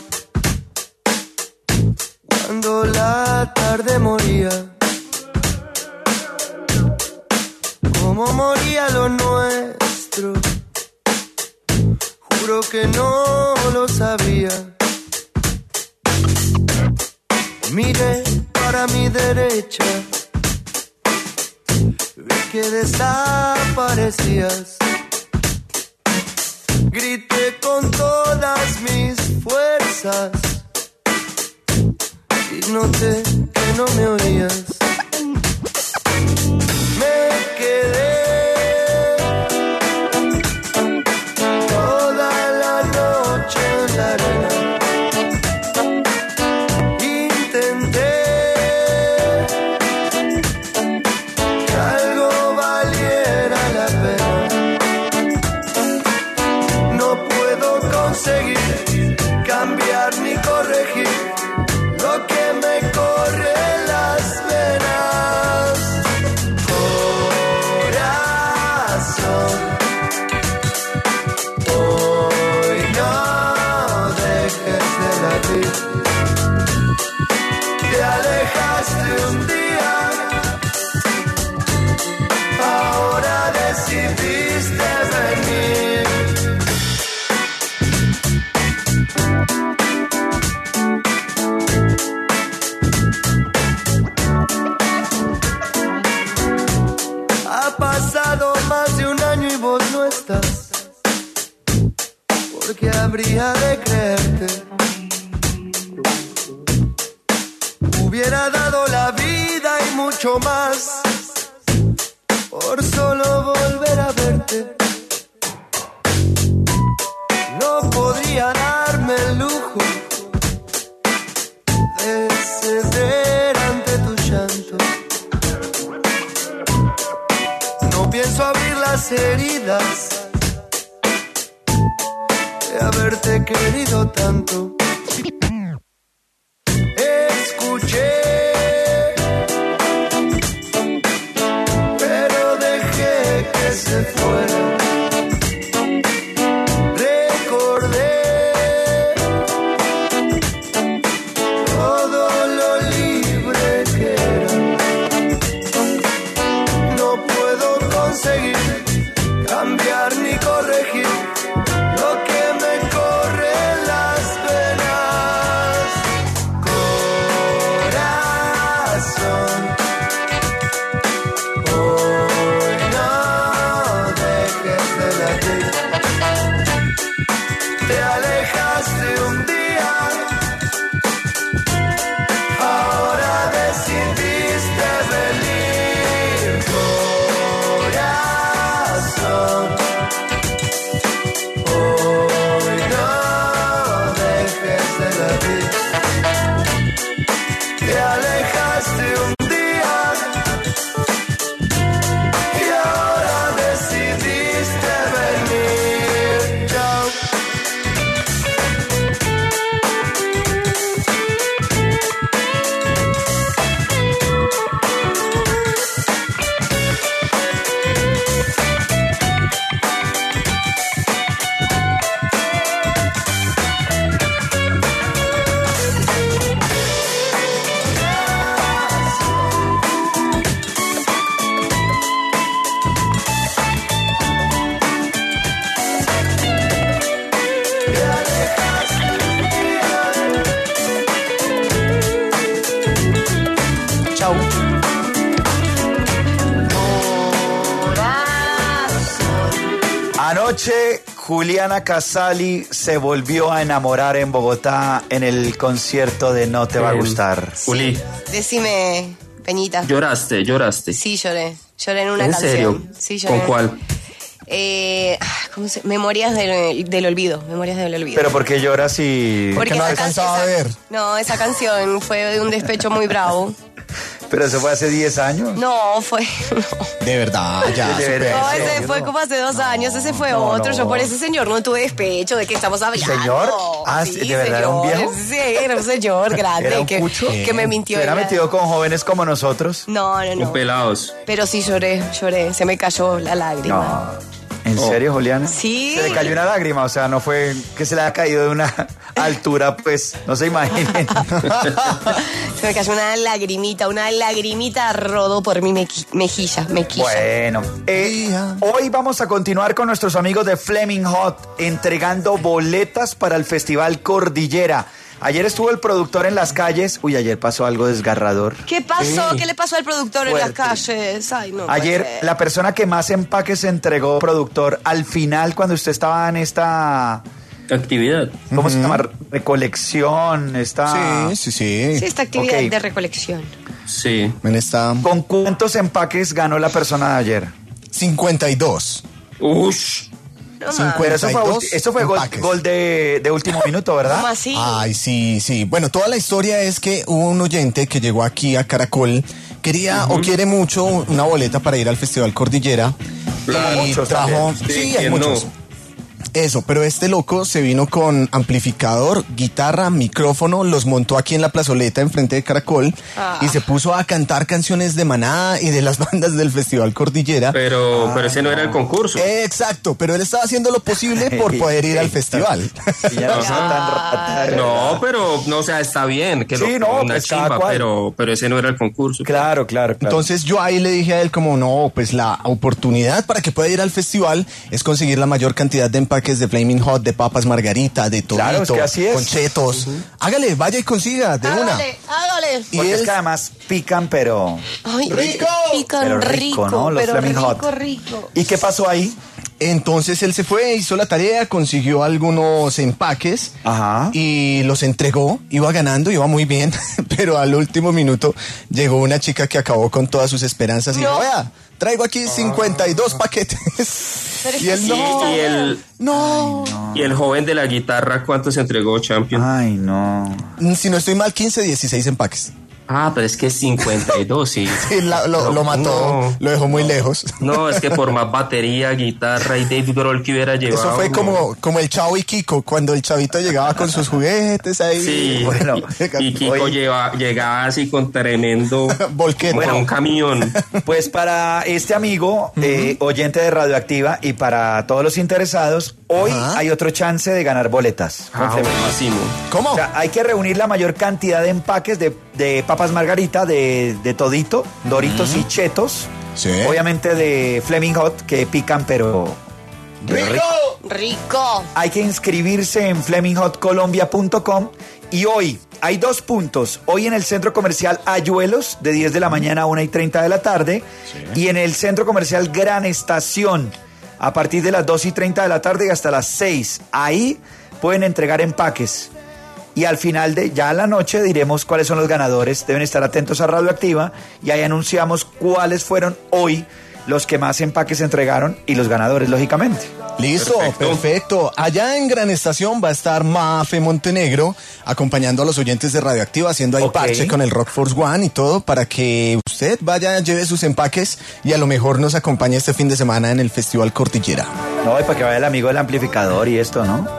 S15: cuando la tarde moría. Como moría lo nuestro, juro que no lo sabía. Miré para mi derecha, vi que desaparecías. grité con todas mis fuerzas y noté que no me oías. Me quedé toda la noche en la arena. Intenté que algo valiera la pena. No puedo conseguir cambiar ni corregir lo que me corre en las venas. Corazón, hoy no dejes de latir. Te alejaste un día, ahora decidiste venir. Ha pasado más de un año y vos no estás. ¿Por qué habría de creerte? Hubiera dado la vida y mucho más por solo volver a verte. No podría darme el lujo de ceder ante tu llanto. No pienso abrir las heridas de haberte querido tanto. Escuché, pero dejé que se fuera. Recordé todo lo libre que era. No puedo conseguir cambiar ni corregir lo que me corre en las venas. Corazón, hoy no dejes de latir. Te alejaste un día, ahora decidiste venir. Corazón, hoy no dejes de latir. Te alejaste un día y ahora decidiste venir. Chao.
S19: Chau.
S16: Anoche Juliana Casali se volvió a enamorar en Bogotá en el concierto de No Te Va a Gustar.
S17: Juli,
S19: Decime, Peñita.
S17: lloraste, lloraste.
S19: Sí, lloré. Lloré en una
S17: ¿En
S19: canción.
S17: serio?
S19: Sí, lloré.
S17: ¿Con cuál?
S19: Eh, ¿cómo se? Memorias del, del olvido. Memorias del olvido.
S16: Pero porque lloras y...
S19: Porque
S18: no
S19: esa
S18: alcanzaba
S19: can-
S18: a ver.
S19: No, esa canción fue de un despecho muy bravo.
S16: Pero eso fue hace diez años.
S19: No, fue.
S18: De verdad, ya.
S16: De
S18: supera.
S16: verdad.
S19: No, ese fue como hace dos años, ese fue
S16: No,
S19: otro.
S16: no.
S19: Yo por ese señor no tuve despecho. ¿De qué estamos hablando?
S16: ¿Señor? Ah, sí, ¿de verdad era un
S19: señor.
S16: viejo?
S19: Sí, era un señor grande.
S16: ¿Era un
S19: que,
S16: cucho?
S19: que me mintió.
S16: ¿Se hubiera
S19: en la-
S16: metido con jóvenes como nosotros?
S19: No, no,
S17: Con
S19: no.
S17: pelados.
S19: Pero sí lloré, lloré. Se me cayó la lágrima.
S16: No. ¿En serio, Juliana?
S19: Sí.
S16: Se le cayó una lágrima, o sea, no fue que se le haya caído de una altura, pues, no se imaginen.
S19: Se me cayó una lagrimita, una lagrimita rodó por mi mequi- mejilla, mequilla.
S16: Bueno, eh, hoy vamos a continuar con nuestros amigos de Flaming Hot entregando boletas para el Festival Cordillera. Ayer estuvo el productor en las calles. Uy, ayer pasó algo desgarrador.
S19: ¿Qué pasó?
S16: Sí.
S19: ¿Qué le pasó al productor
S16: Fuerte.
S19: en las calles? Ay, no.
S16: Ayer
S19: puede ser.
S16: la persona que más empaques entregó, productor, al final cuando usted estaba en esta
S17: actividad,
S16: ¿cómo
S17: uh-huh.
S16: se llama? Recolección, esta...
S18: Sí, sí, sí.
S19: Sí, esta actividad
S16: Okay.
S19: de recolección.
S17: Sí.
S18: En esta...
S16: ¿Con cuántos empaques ganó la persona de ayer?
S18: cincuenta y dos.
S17: Ush.
S19: No
S16: Pero eso fue,
S18: cincuenta y dos
S16: eso fue gol,
S18: empaques.
S16: gol de, de último minuto, ¿verdad?
S19: ¿Cómo así?
S18: Ay, sí, sí. Bueno, toda la historia es que hubo un oyente que llegó aquí a Caracol, quería uh-huh. o quiere mucho una boleta para ir al Festival Cordillera.
S17: Claro,
S18: y
S17: muchos
S18: trajo...
S17: también.
S18: Sí,
S17: Sí,
S18: hay
S17: ¿quién
S18: muchos.
S17: no?
S18: Eso, pero este loco se vino con amplificador, guitarra, micrófono, los montó aquí en la plazoleta enfrente de Caracol
S19: Ah.
S18: y se puso a cantar canciones de Maná y de las bandas del Festival Cordillera.
S17: Pero, pero ese no era el concurso.
S18: Eh, exacto, pero él estaba haciendo lo posible por poder ir al festival.
S16: Ya no sea tan rata, de
S17: No,
S16: verdad.
S17: pero no, o sea, está bien que
S16: Sí,
S17: lo
S16: no,
S17: una
S16: pues, cada
S17: chimba,
S16: cual.
S17: pero, pero ese no era el concurso.
S16: Claro, claro, claro.
S18: Entonces yo ahí le dije a él como no, pues la oportunidad para que pueda ir al festival es conseguir la mayor cantidad de empaques de Flaming Hot, de papas margarita, de todito,
S16: Claro, es que así es.
S18: con chetos. Uh-huh. Hágale, vaya y consiga de
S19: Hágale,
S18: una.
S19: hágale.
S18: Y
S16: Porque
S18: él-
S16: es que además pican, pero...
S19: Ay,
S18: ¡Rico!
S19: Pican
S16: Pero rico,
S19: rico,
S16: ¿no? Los
S19: pero
S16: Flaming
S19: rico,
S16: Hot.
S19: rico.
S16: ¿Y qué pasó ahí?
S18: Entonces él se fue, hizo la tarea, consiguió algunos empaques
S16: Ajá.
S18: y los entregó, iba ganando, iba muy bien, pero al último minuto llegó una chica que acabó con todas sus esperanzas y
S19: No.
S18: dijo, vea, traigo aquí cincuenta y dos paquetes.
S19: Pero es
S18: Y
S19: que
S18: él
S19: sí,
S18: no.
S19: está
S17: Y
S19: bien.
S17: el,
S18: No,
S17: y el joven de la guitarra, ¿cuánto se entregó, Champion?
S16: Ay, no.
S18: si no estoy mal, quince, dieciséis empaques.
S17: Ah, pero es que es cincuenta y dos, sí.
S18: Sí, la- lo, lo mató,
S17: No.
S18: lo dejó muy lejos.
S17: No, es que por más batería, guitarra y Dave Grohl que hubiera llevado.
S18: Eso fue como, como el Chavo y Kiko, cuando el chavito llegaba con sus juguetes ahí.
S17: Sí,
S16: Bueno,
S17: y Kiko
S16: oye.
S17: lleva, llegaba así con tremendo
S18: Volquete.
S17: bueno, un camión.
S16: Pues para este amigo, eh, oyente de Radioactiva, y para todos los interesados, hoy
S18: Ajá.
S16: hay otro chance de ganar boletas.
S17: Ah, buenísimo.
S18: ¿Cómo?
S16: O sea, hay que reunir la mayor cantidad de empaques de, de papas margarita, de, de todito, doritos y chetos.
S18: Sí.
S16: Obviamente de Flaming Hot, que pican, pero... pero rico.
S19: Rico.
S16: Hay que inscribirse en flaming hot colombia punto com y hoy hay dos puntos. Hoy en el Centro Comercial Ayuelos, de diez de la mañana a una y treinta de la tarde. Y en el Centro Comercial Gran Estación, a partir de las dos y treinta de la tarde y hasta las seis. Ahí pueden entregar empaques. Y al final de ya la noche diremos cuáles son los ganadores. Deben estar atentos a Radioactiva y ahí anunciamos cuáles fueron hoy los que más empaques entregaron y los ganadores, lógicamente.
S18: Listo, perfecto. perfecto. Allá en Gran Estación va a estar Mafe Montenegro acompañando a los oyentes de Radioactiva, haciendo ahí
S16: Okay.
S18: parche con el Rock Force One y todo para que usted vaya, lleve sus empaques y a lo mejor nos acompañe este fin de semana en el Festival Cordillera.
S16: No, y para que vaya el amigo del amplificador y esto, ¿no?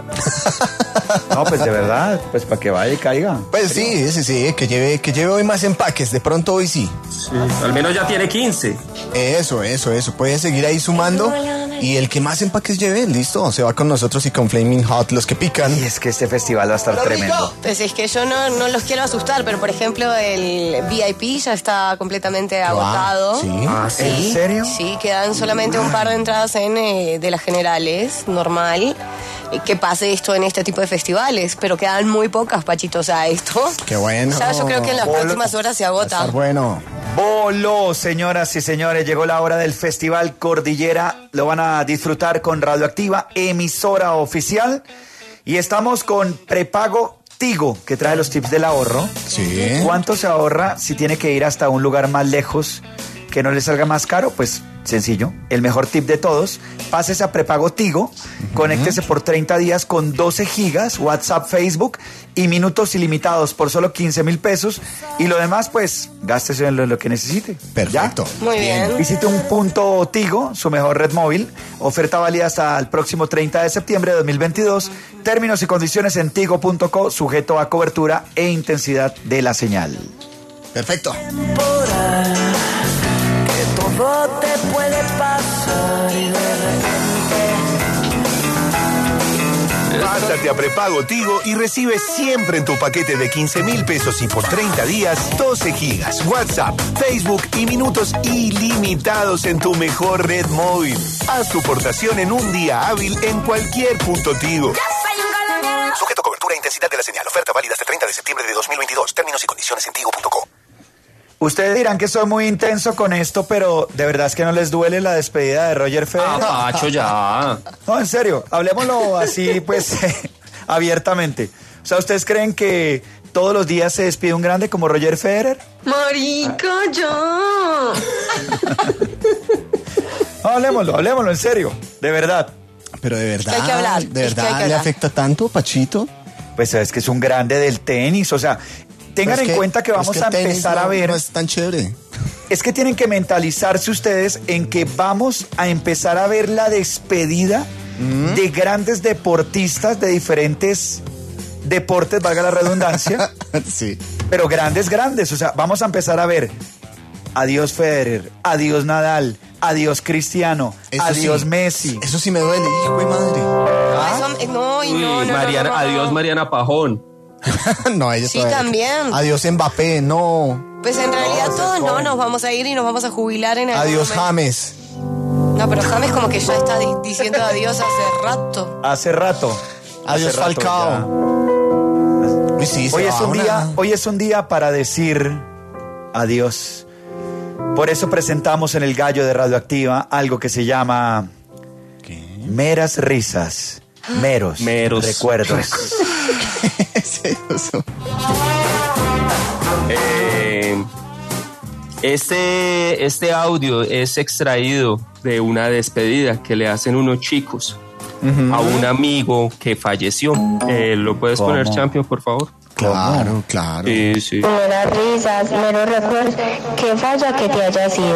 S16: No, pues de verdad, pues para que vaya y caiga.
S18: Pues sí, sí, sí, que lleve, que lleve hoy más empaques, de pronto hoy sí.
S17: Sí, al menos ya tiene quince.
S18: Eso, eso, eso. Puede seguir ahí sumando y el que más empaques lleve, listo, se va con nosotros y con Flaming Hot, los que pican.
S16: Y es que este festival va a estar tremendo.
S19: Pues es que yo no, no los quiero asustar, pero por ejemplo el V I P ya está completamente agotado.
S18: ¿Sí?
S16: Ah, ¿sí? ¿En serio?
S19: Sí, quedan solamente un par de entradas en eh, de las generales, normal. Eh, Que pase esto en este tipo de festivales, pero quedan muy pocas, Pachito. O sea, esto.
S18: Qué bueno.
S19: Ya yo creo que en las
S16: Bolo-
S19: próximas horas se
S18: Va a
S19: agota.
S18: estar bueno.
S16: Bolo, señoras y señores, llegó la hora del Festival Cordillera. Lo van a disfrutar con Radioactiva, emisora oficial. Y estamos con prepago Tigo, que trae los tips del ahorro.
S18: Sí.
S16: ¿Cuánto se ahorra si tiene que ir hasta un lugar más lejos que no le salga más caro? Pues sencillo, el mejor tip de todos, pásese a prepago Tigo, uh-huh. Conéctese por treinta días con doce gigas, WhatsApp, Facebook y minutos ilimitados por solo quince mil pesos y lo demás pues gástese en lo, lo que necesite.
S18: Perfecto.
S16: ¿Ya?
S19: Muy bien.
S16: Visite un punto Tigo, su mejor red móvil, oferta válida hasta el próximo treinta de septiembre de dos mil veintidós, términos y condiciones en tigo punto co, sujeto a cobertura e intensidad de la señal.
S18: Perfecto.
S15: Todo te puede pasar y de repente.
S2: Pásate a prepago Tigo y recibe siempre en tu paquete de quince mil pesos y por treinta días doce gigas, WhatsApp, Facebook y minutos ilimitados en tu mejor red móvil. Haz tu portación en un día hábil en cualquier punto Tigo. Sujeto a cobertura pura intensidad de la señal. Oferta válida hasta el treinta de septiembre de dos mil veintidós. Términos y condiciones en tigo punto co.
S16: Ustedes dirán que soy muy intenso con esto, pero de verdad es que no les duele la despedida de Roger Federer.
S17: Ah, Pacho, ya.
S16: No, en serio, hablemoslo así, pues, abiertamente. O sea, ¿ustedes creen que todos los días se despide un grande como Roger Federer?
S19: Marica, ya.
S16: No, hablemoslo, hablemoslo, en serio, de verdad.
S18: Pero de verdad,
S19: hay que hablar,
S18: ¿de
S19: es que hay
S18: verdad
S19: que
S18: le
S19: hablar.
S18: afecta tanto, Pachito?
S16: Pues es que es un grande del tenis, o sea, tengan
S18: Pero es
S16: en
S18: que-
S16: cuenta que
S18: pero
S16: vamos
S18: es que
S16: a
S18: el tenis
S16: empezar
S18: no-
S16: a ver...
S18: No es tan chévere.
S16: Es que tienen que mentalizarse ustedes en que vamos a empezar a ver la despedida
S18: Mm.
S16: de grandes deportistas de diferentes deportes, valga la redundancia.
S18: Sí.
S16: Pero grandes, grandes. O sea, vamos a empezar a ver adiós Federer, adiós Nadal, adiós Cristiano,
S18: Eso
S16: adiós
S18: sí,
S16: Messi.
S18: Eso sí me duele, hijo de madre.
S19: No, eso- no, y
S17: Uy,
S19: no, no, no,
S17: Mariana,
S19: no, no, no.
S17: adiós Mariana Pajón.
S18: No, ella
S19: Sí,
S18: todavía-
S19: también.
S18: Adiós Mbappé, no.
S19: Pues en realidad todos no nos vamos a ir y nos vamos a jubilar en algún
S18: Adiós
S19: momento.
S18: James.
S19: No, pero James como que ya está di- diciendo adiós hace rato.
S16: Hace rato.
S18: Adiós
S16: Hace rato
S18: Falcao. Uy, sí, se
S16: Hoy
S18: va
S16: es un
S18: una-
S16: día, hoy es un día para decir adiós. Por eso presentamos en el Gallo de Radioactiva algo que se llama meras risas, meros,
S17: Meros.
S16: recuerdos.
S17: Eh, este, este audio es extraído de una despedida que le hacen unos chicos a un amigo que falleció. Eh, ¿Lo puedes
S16: ¿Cómo?
S17: poner, Champion, por favor?
S18: Claro, claro.
S17: Sí, sí.
S12: Meras risas, menos recuerdos. Qué falla que te haya sido.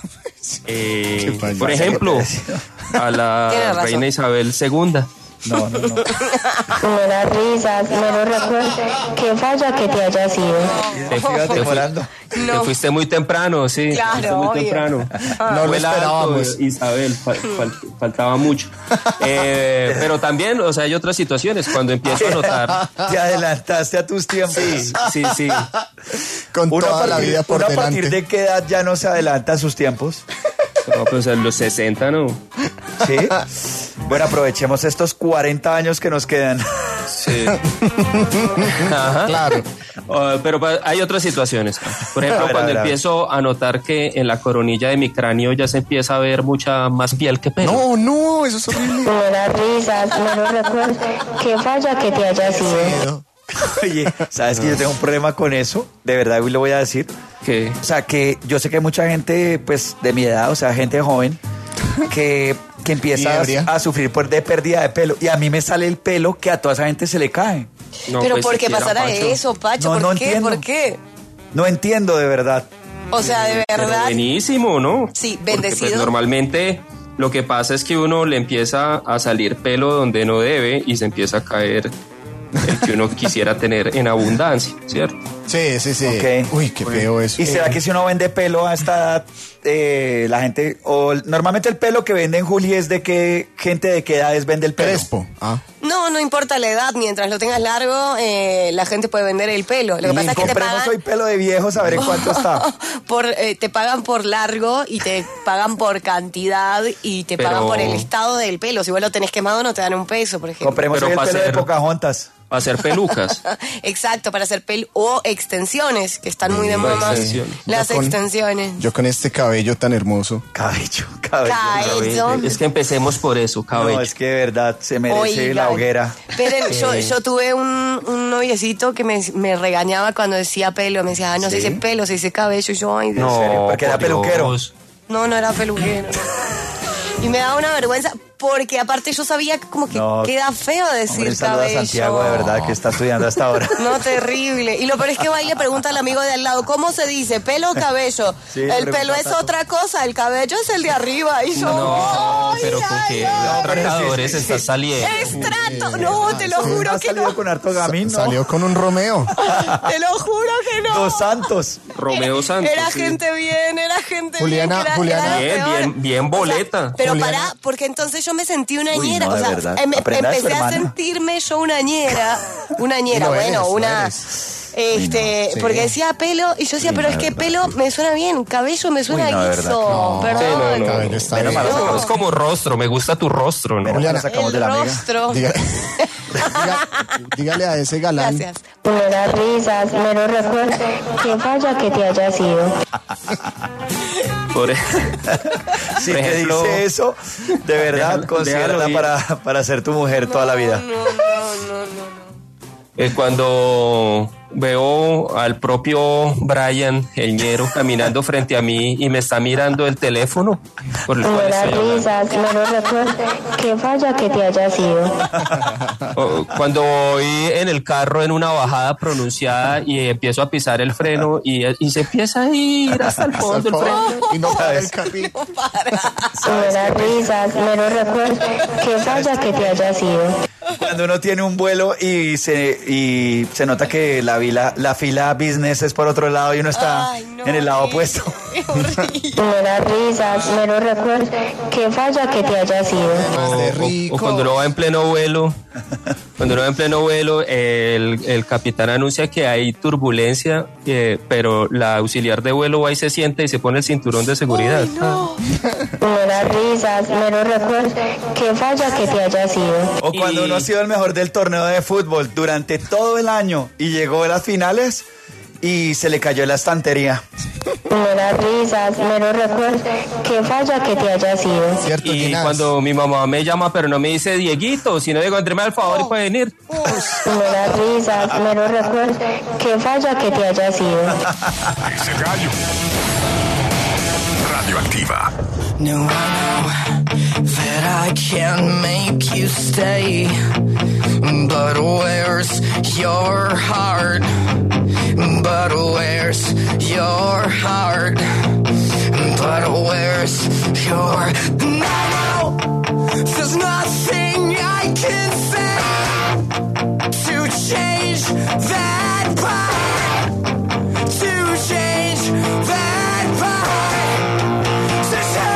S17: Eh,
S18: Qué falla.
S17: por ejemplo, a
S19: Tiene
S17: la
S19: razón.
S17: reina Isabel segunda.
S16: No, no, no.
S12: Meras risas, menos recuerdos. Qué falla que te haya sido.
S16: Te sigas demorando.
S17: Te
S19: No.
S17: fuiste muy temprano, sí.
S19: Claro,
S17: te fuiste muy
S19: obvio.
S17: temprano.
S18: No lo
S17: Fue la
S18: esperábamos.
S17: alto, Isabel, fal- fal- faltaba mucho. Eh, pero también, o sea, hay otras situaciones. Cuando empiezo a notar.
S16: Te adelantaste a tus tiempos.
S17: Sí, sí, sí.
S18: Con
S16: Uno a
S18: toda la
S16: partir-
S18: vida por
S16: uno a
S18: delante.
S16: partir de qué edad ya no se adelanta a sus tiempos.
S17: No, pues en los sesenta, ¿no?
S16: ¿Sí? Bueno, aprovechemos estos cuarenta años que nos quedan.
S17: Sí. Ajá.
S18: Claro.
S17: Uh, pero pa- hay otras situaciones. Por ejemplo,
S16: A ver,
S17: cuando
S16: a ver, a ver.
S17: empiezo a notar que en la coronilla de mi cráneo ya se empieza a ver mucha más piel que pelo.
S18: No, no, eso es horrible.
S12: Meras risas, menos recuerdos. Qué falla que te haya sido.
S16: Oye, ¿sabes que yo tengo un problema con eso? De verdad, hoy lo voy a decir.
S17: ¿Qué?
S16: O sea, que yo sé que hay mucha gente, pues, de mi edad, o sea, gente joven, que, que empieza
S18: Y ebria.
S16: a, a sufrir por de pérdida de pelo. Y a mí me sale el pelo que a toda esa gente se le cae.
S17: No,
S19: Pero
S17: pues,
S19: ¿por qué
S17: siquiera,
S19: pasará
S17: Pacho.
S19: eso, Pacho?
S16: No,
S19: ¿Por
S16: no
S19: qué?
S16: entiendo.
S19: ¿Por qué?
S16: No entiendo de verdad.
S19: O sea, de
S17: Pero
S19: verdad.
S17: buenísimo, ¿no?
S19: Sí,
S17: Porque,
S19: bendecido.
S17: pues, normalmente lo que pasa es que uno le empieza a salir pelo donde no debe y se empieza a caer el que uno quisiera tener en abundancia, ¿cierto?
S18: Sí, sí, sí.
S16: Ok.
S18: Uy, qué feo eso.
S16: ¿Y será que si uno vende pelo a esta edad, eh, la gente, o normalmente el pelo que venden, Juli, es de qué gente de qué edades vende el pelo?
S18: Crespo. Ah.
S19: No, no importa la edad, mientras lo tengas largo, eh, la gente puede vender el pelo. Lo que pasa es que te
S16: Compremos
S19: pagan
S16: hoy pelo de viejo, sabré cuánto está.
S19: por, eh, te pagan por largo y te pagan por cantidad y te
S17: Pero-
S19: pagan por el estado del pelo. Si vos lo tenés quemado no te dan un peso, por ejemplo.
S16: Compremos
S17: Pero
S16: hoy el
S17: para
S16: pelo de
S17: hacer-
S16: Pocahontas.
S17: Para hacer pelucas.
S19: Exacto, para hacer pelo o extensiones, que están muy de
S17: Mm,
S19: moda.
S17: extensiones.
S19: Las
S18: Yo con-
S19: extensiones.
S18: Yo con este cabello tan hermoso.
S16: Cabello, cabello.
S19: Cabello.
S17: Es que empecemos por eso, cabello.
S16: No, es que de verdad se merece
S19: Oigan,
S16: la hoguera.
S19: Esperen, yo,
S17: Eh.
S19: yo tuve un, un noviecito que me, me regañaba cuando decía pelo. Me decía, ah, no se
S16: ¿Sí?
S19: dice pelo, se dice cabello. Y yo, ay, Dios.
S17: No,
S16: serio? Porque era
S17: por
S16: peluquero.
S17: Dios.
S19: No, no era peluquero. Y me daba una vergüenza porque aparte yo sabía que como que
S16: No,
S19: queda feo decir
S16: Hombre, un saludo a
S19: cabello.
S16: Santiago, de verdad, que está estudiando hasta ahora.
S19: No, terrible. Y lo peor es que va y le pregunta al amigo de al lado, ¿cómo se dice? ¿Pelo o cabello?
S16: Sí,
S19: el
S16: pregunta
S19: pelo es
S16: tanto.
S19: otra cosa, el cabello es el de arriba. Y yo,
S17: No,
S19: ay,
S17: pero con
S19: ay,
S17: qué
S19: ay.
S17: trabajadores estás saliendo.
S19: Es trato. No, te lo juro
S16: ¿Has
S19: que
S16: salido
S19: no.
S16: con harto gamín, no?
S18: Salió con un Romeo.
S19: Te lo juro que no.
S16: Dos santos.
S17: Romeo Santos.
S19: Era
S17: sí.
S19: gente bien, era gente
S18: Juliana-
S19: bien. que era-
S18: Juliana-
S19: era lo
S17: Bien,
S19: peor.
S17: bien, bien boleta.
S19: Pero
S18: Juliana-
S19: pará, porque entonces yo me sentí una
S16: Uy,
S19: ñera.
S16: no, de
S19: o sea,
S16: verdad.
S19: em-
S16: Aprenda de su
S19: empecé a
S16: hermana.
S19: sentirme yo una ñera. Una
S18: Y
S19: ñera,
S18: lo
S19: bueno,
S18: eres, lo
S19: una.
S18: eres.
S19: Este,
S17: no, sí.
S19: porque decía pelo, y yo decía,
S17: Sí,
S19: pero
S17: no,
S19: es que
S17: verdad.
S19: pelo me suena bien, cabello me suena
S17: Uy, no,
S19: a
S17: de
S19: guiso.
S17: verdad, no.
S19: Perdón.
S17: Sí, no, no.
S18: Cabello está
S17: Pero
S18: bien.
S17: malo,
S18: No.
S17: es como rostro, me gusta tu rostro, ¿no?
S18: Juliana,
S16: sacamos
S19: El
S16: de la amiga.
S19: rostro.
S18: Diga- diga- dígale a ese galán.
S19: Gracias.
S12: Meras risas, mero recuerdo. Que vaya que te haya sido.
S17: Por,
S16: Si
S17: por
S16: te
S17: ejemplo,
S16: dice eso, de verdad,
S17: déjalo-
S16: considérala
S17: déjalo ir.
S16: para, para ser tu mujer toda la vida.
S19: No, no, no, no.
S17: eh, cuando veo al propio Brian, el ñero, caminando frente a mí y me está mirando el teléfono por el cual
S12: Meras
S17: estoy hablando.
S12: risas, mero recuerdo. Que vaya que te haya sido.
S17: O cuando voy en el carro en una bajada pronunciada y empiezo a pisar el freno y, y se empieza a ir hasta el fondo el freno.
S18: Y no para el carrito.
S12: Meras risas, mero recuerdo. Que vaya que te haya sido.
S16: Cuando uno tiene un vuelo y se, y se nota que la, vila, la fila business es por otro lado y uno está
S19: Ay, no,
S16: en el lado
S19: eh.
S16: opuesto.
S12: Meras risas, mero recuerdo. Que vaya que te haya sido.
S18: Más de
S17: O,
S18: rico.
S17: o cuando uno va en pleno vuelo, cuando uno va en pleno vuelo, el, el capitán anuncia que hay turbulencia, eh, pero la auxiliar de vuelo va y se sienta y se pone el cinturón de seguridad.
S19: Ay, no.
S12: Meras risas, mero recuerdo. Que vaya que te haya sido.
S16: O cuando
S17: Y-
S16: uno ha sido el mejor del torneo de fútbol durante todo el año y llegó a las finales y se le cayó la estantería.
S12: Meras risas, mero recuerdo. Que vaya que te haya sido.
S18: Cierto,
S17: Y
S18: Ginás.
S17: cuando mi mamá me llama, pero no me dice Dieguito, sino digo, entreme al favor y puede venir.
S12: Meras risas, mero recuerdo. Que vaya que te haya sido.
S14: Es el gallo. Radioactiva.
S15: No, I know that I can make you stay, but where's your heart? But where's your heart? But where's your... No, there's nothing I can say to change that part, to change that part, to change.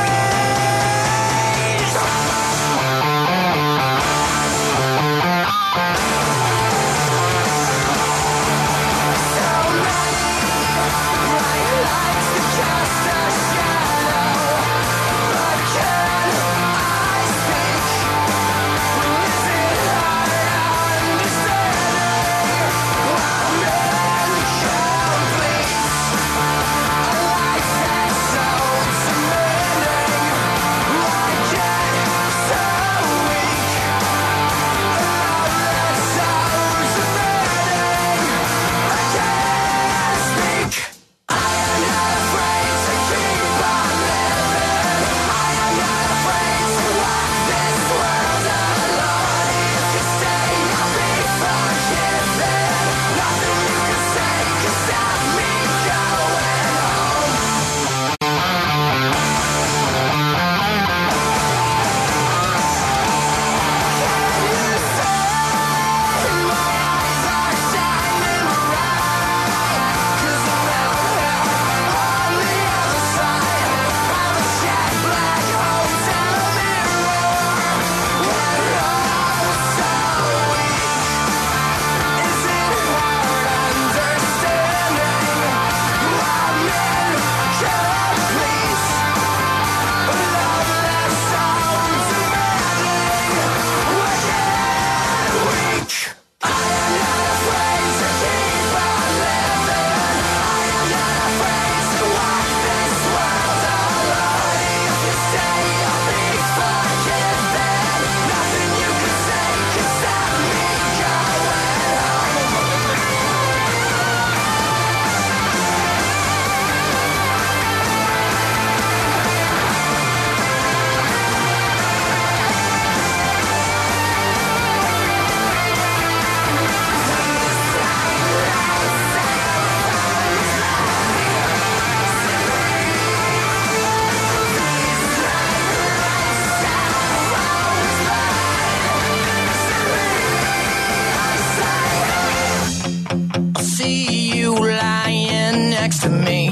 S15: See you lying next to me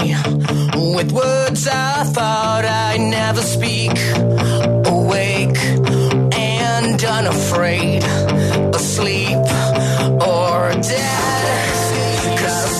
S15: with words I thought I'd never speak. Awake and unafraid, asleep or dead. 'Cause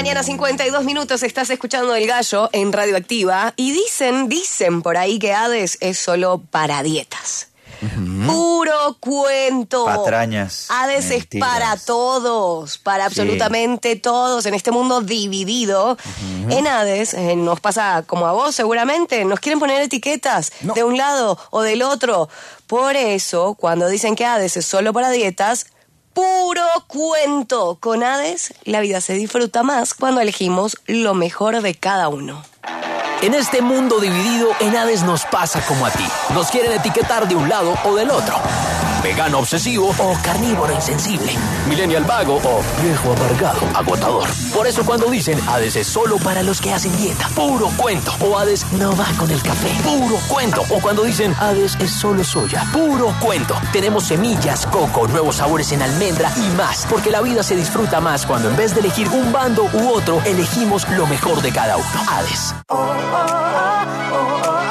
S19: mañana, cincuenta y dos minutos. Estás escuchando El Gallo en Radioactiva. Y dicen, dicen por ahí que Hades es solo para dietas. Uh-huh. Puro cuento.
S16: Patrañas.
S19: Hades mentiras. Es para todos, para absolutamente sí. todos. En este mundo dividido, uh-huh. en Hades, eh, nos pasa como a vos seguramente, nos quieren poner etiquetas no. de un lado o del otro. Por eso, cuando dicen que Hades es solo para dietas, puro cuento. Con Hades, la vida se disfruta más cuando elegimos lo mejor de cada uno.
S3: En este mundo dividido, en Hades nos pasa como a ti. Nos quieren etiquetar de un lado o del otro. Vegano obsesivo o carnívoro insensible. Millennial vago o viejo amargado, agotador. Por eso cuando dicen Hades es solo para los que hacen dieta, puro cuento. O Hades no va con el café, puro cuento. O cuando dicen Hades es solo soya, puro cuento. Tenemos semillas, coco, nuevos sabores en almendra y más. Porque la vida se disfruta más cuando en vez de elegir un bando u otro, elegimos lo mejor de cada uno. Hades. Oh, oh, oh, oh, oh, oh.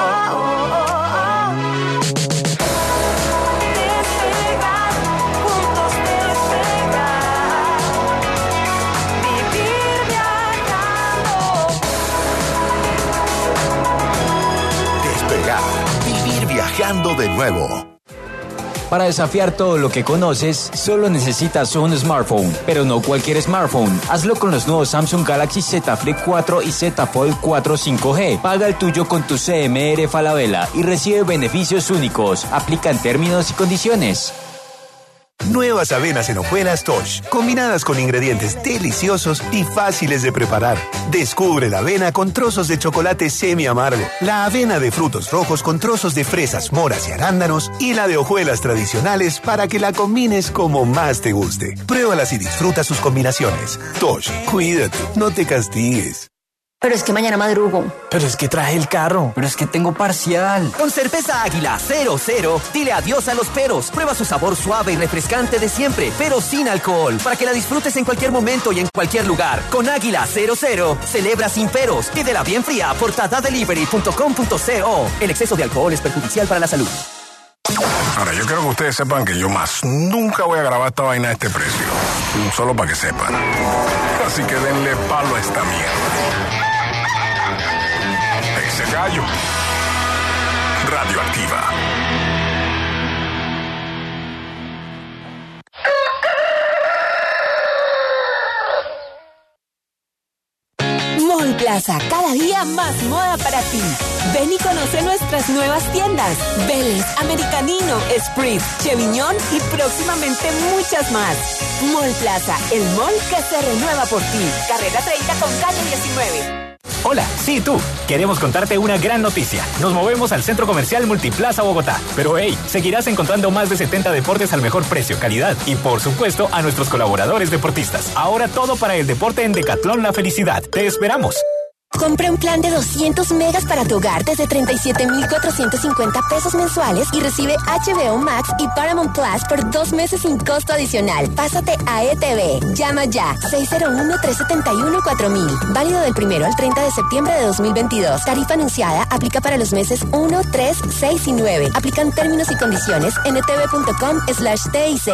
S2: Vivir viajando de nuevo.
S22: Para desafiar todo lo que conoces, solo necesitas un smartphone, pero no cualquier smartphone. Hazlo con los nuevos Samsung Galaxy Z Flip cuatro y Z Fold cuatro cinco G. Paga el tuyo con tu C M R Falabella y recibe beneficios únicos. Aplican términos y condiciones.
S2: Nuevas avenas en hojuelas Tosh, combinadas con ingredientes deliciosos y fáciles de preparar. Descubre la avena con trozos de chocolate semi amargo, la avena de frutos rojos con trozos de fresas, moras y arándanos y la de hojuelas tradicionales para que la combines como más te guste. Pruébalas y disfruta sus combinaciones. Tosh, cuídate, no te castigues.
S23: Pero es que mañana madrugo.
S3: Pero es que traje el carro.
S8: Pero es que tengo parcial. Con cerveza Águila cero cero, dile adiós a los peros. Prueba su sabor suave y refrescante de siempre, pero sin alcohol. Para que la disfrutes en cualquier momento y en cualquier lugar. Con Águila cero cero, celebra sin peros. Pídela bien fría por tata delivery punto com punto co. El exceso de alcohol es perjudicial para la salud.
S14: Ahora, yo quiero que ustedes sepan que yo más nunca voy a grabar esta vaina a este precio. Solo para que sepan. Así que denle palo a esta mierda. Ese gallo. Radioactiva.
S9: Mall Plaza, cada día más moda para ti. Ven y conoce nuestras nuevas tiendas. Vélez, Americanino, Sprit, Cheviñón y próximamente muchas más. Mall Plaza, el mall que se renueva por ti. Carrera treinta con calle diecinueve.
S24: Hola, sí, tú. Queremos contarte una gran noticia. Nos movemos al Centro Comercial Multiplaza Bogotá. Pero hey, seguirás encontrando más de setenta deportes al mejor precio, calidad y, por supuesto, a nuestros colaboradores deportistas. Ahora todo para el deporte en Decathlon La Felicidad. ¡Te esperamos!
S1: Compra un plan de doscientos megas para tu hogar desde treinta y siete mil cuatrocientos cincuenta pesos mensuales y recibe H B O Max y Paramount Plus por dos meses sin costo adicional. Pásate a E T V. Llama ya. seis cero uno, tres siete uno, cuatro mil. Válido del primero al treinta de septiembre de dos mil veintidós. Tarifa anunciada aplica para los meses uno, tres, seis y nueve. Aplican términos y condiciones en etv punto com slash T I C.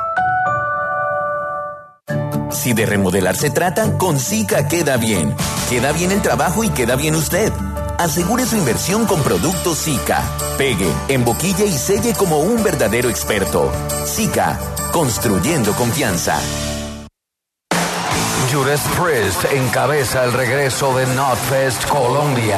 S25: Si de remodelar se trata, con Sika queda bien. Queda bien el trabajo y queda bien usted. Asegure su inversión con productos Sika. Pegue, emboquille y selle como un verdadero experto. Sika, construyendo confianza.
S26: Judas Priest encabeza el regreso de Notfest Colombia.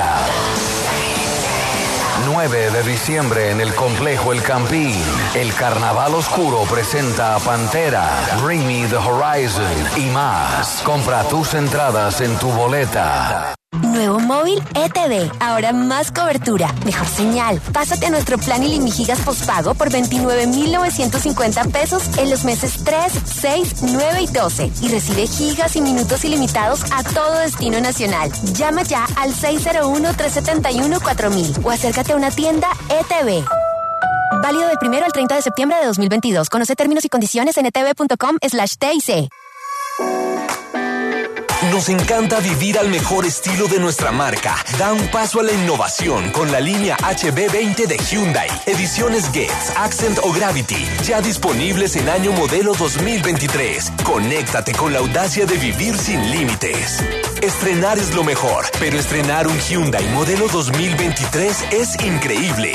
S26: nueve de diciembre en el complejo El Campín. El Carnaval Oscuro presenta a Pantera, Remy the Horizon y más. Compra tus entradas en tu boleta.
S1: Nuevo móvil E T V, ahora más cobertura, mejor señal. Pásate a nuestro plan ilimigigas postpago por veintinueve mil novecientos cincuenta pesos en los meses tres, seis, nueve y doce y recibe gigas y minutos ilimitados a todo destino nacional. Llama ya al seis cero uno, tres siete uno, cuatro mil o acércate a una tienda E T V. Válido del primero al treinta de septiembre de dos mil veintidós. Conoce términos y condiciones en etv punto com slash T I C.
S4: Nos encanta vivir al mejor estilo de nuestra marca. Da un paso a la innovación con la línea H B veinte de Hyundai. Ediciones Getz, Accent o Gravity. Ya disponibles en año modelo dos mil veintitrés. Conéctate con la audacia de vivir sin límites. Estrenar es lo mejor, pero estrenar un Hyundai modelo dos mil veintitrés es increíble.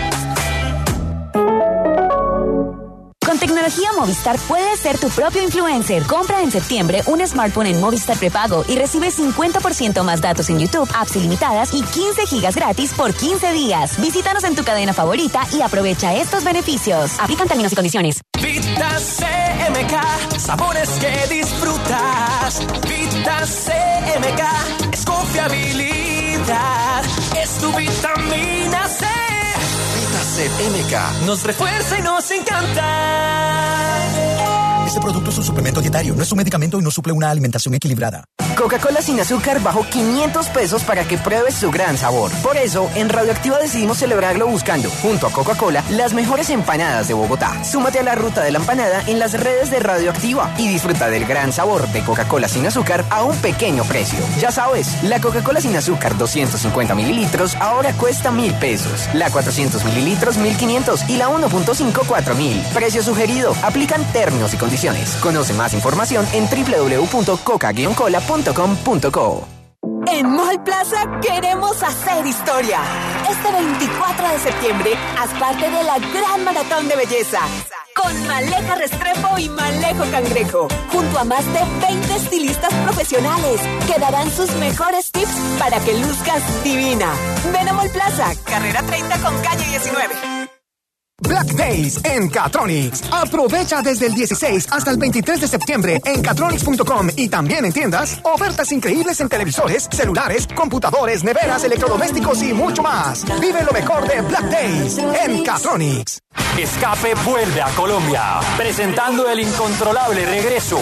S5: Con tecnología Movistar puedes ser tu propio influencer. Compra en septiembre un smartphone en Movistar prepago y recibe cincuenta por ciento más datos en YouTube, apps ilimitadas y quince gigas gratis por quince días. Visítanos en tu cadena favorita y aprovecha estos beneficios. Aplican términos y condiciones.
S15: Vita C M K, sabores que disfrutas. Vita C M K es confiabilidad, es tu vitamina C.
S21: C M K
S15: Nos refuerza y nos encanta.
S6: Este producto es un suplemento dietario, no es un medicamento y no suple una alimentación equilibrada.
S8: Coca-Cola sin azúcar bajó quinientos pesos para que pruebes su gran sabor. Por eso, en Radioactiva decidimos celebrarlo buscando, junto a Coca-Cola, las mejores empanadas de Bogotá. Súmate a la ruta de la empanada en las redes de Radioactiva y disfruta del gran sabor de Coca-Cola sin azúcar a un pequeño precio. Ya sabes, la Coca-Cola sin azúcar doscientos cincuenta mililitros ahora cuesta mil pesos. La cuatrocientos mililitros mil quinientos y la uno punto cinco cuatro mil. Precio sugerido. Aplican términos y condiciones. Conoce más información en doble u doble u doble u punto coca guion cola punto com punto co.
S9: En Mall Plaza queremos hacer historia. Este veinticuatro de septiembre, haz parte de la gran maratón de belleza. Con Maleja Restrepo y Malejo Cangrejo. Junto a más de veinte estilistas profesionales que darán sus mejores tips para que luzcas divina. Ven a Mall Plaza, carrera treinta con calle diecinueve.
S7: Black Days en Catronics. Aprovecha desde el dieciséis hasta el veintitrés de septiembre en catronics punto com y también en tiendas ofertas increíbles en televisores, celulares, computadores, neveras, electrodomésticos y mucho más. Vive lo mejor de Black Days en Catronics.
S24: Escape vuelve a Colombia, presentando el incontrolable regreso.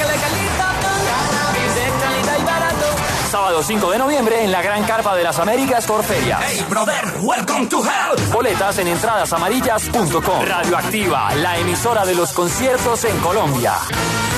S24: Sábado cinco de noviembre en la Gran Carpa de las Américas Corferia.
S15: Hey brother, welcome to hell.
S24: Boletas en entradasamarillas punto com. Radioactiva, la emisora de los conciertos en Colombia.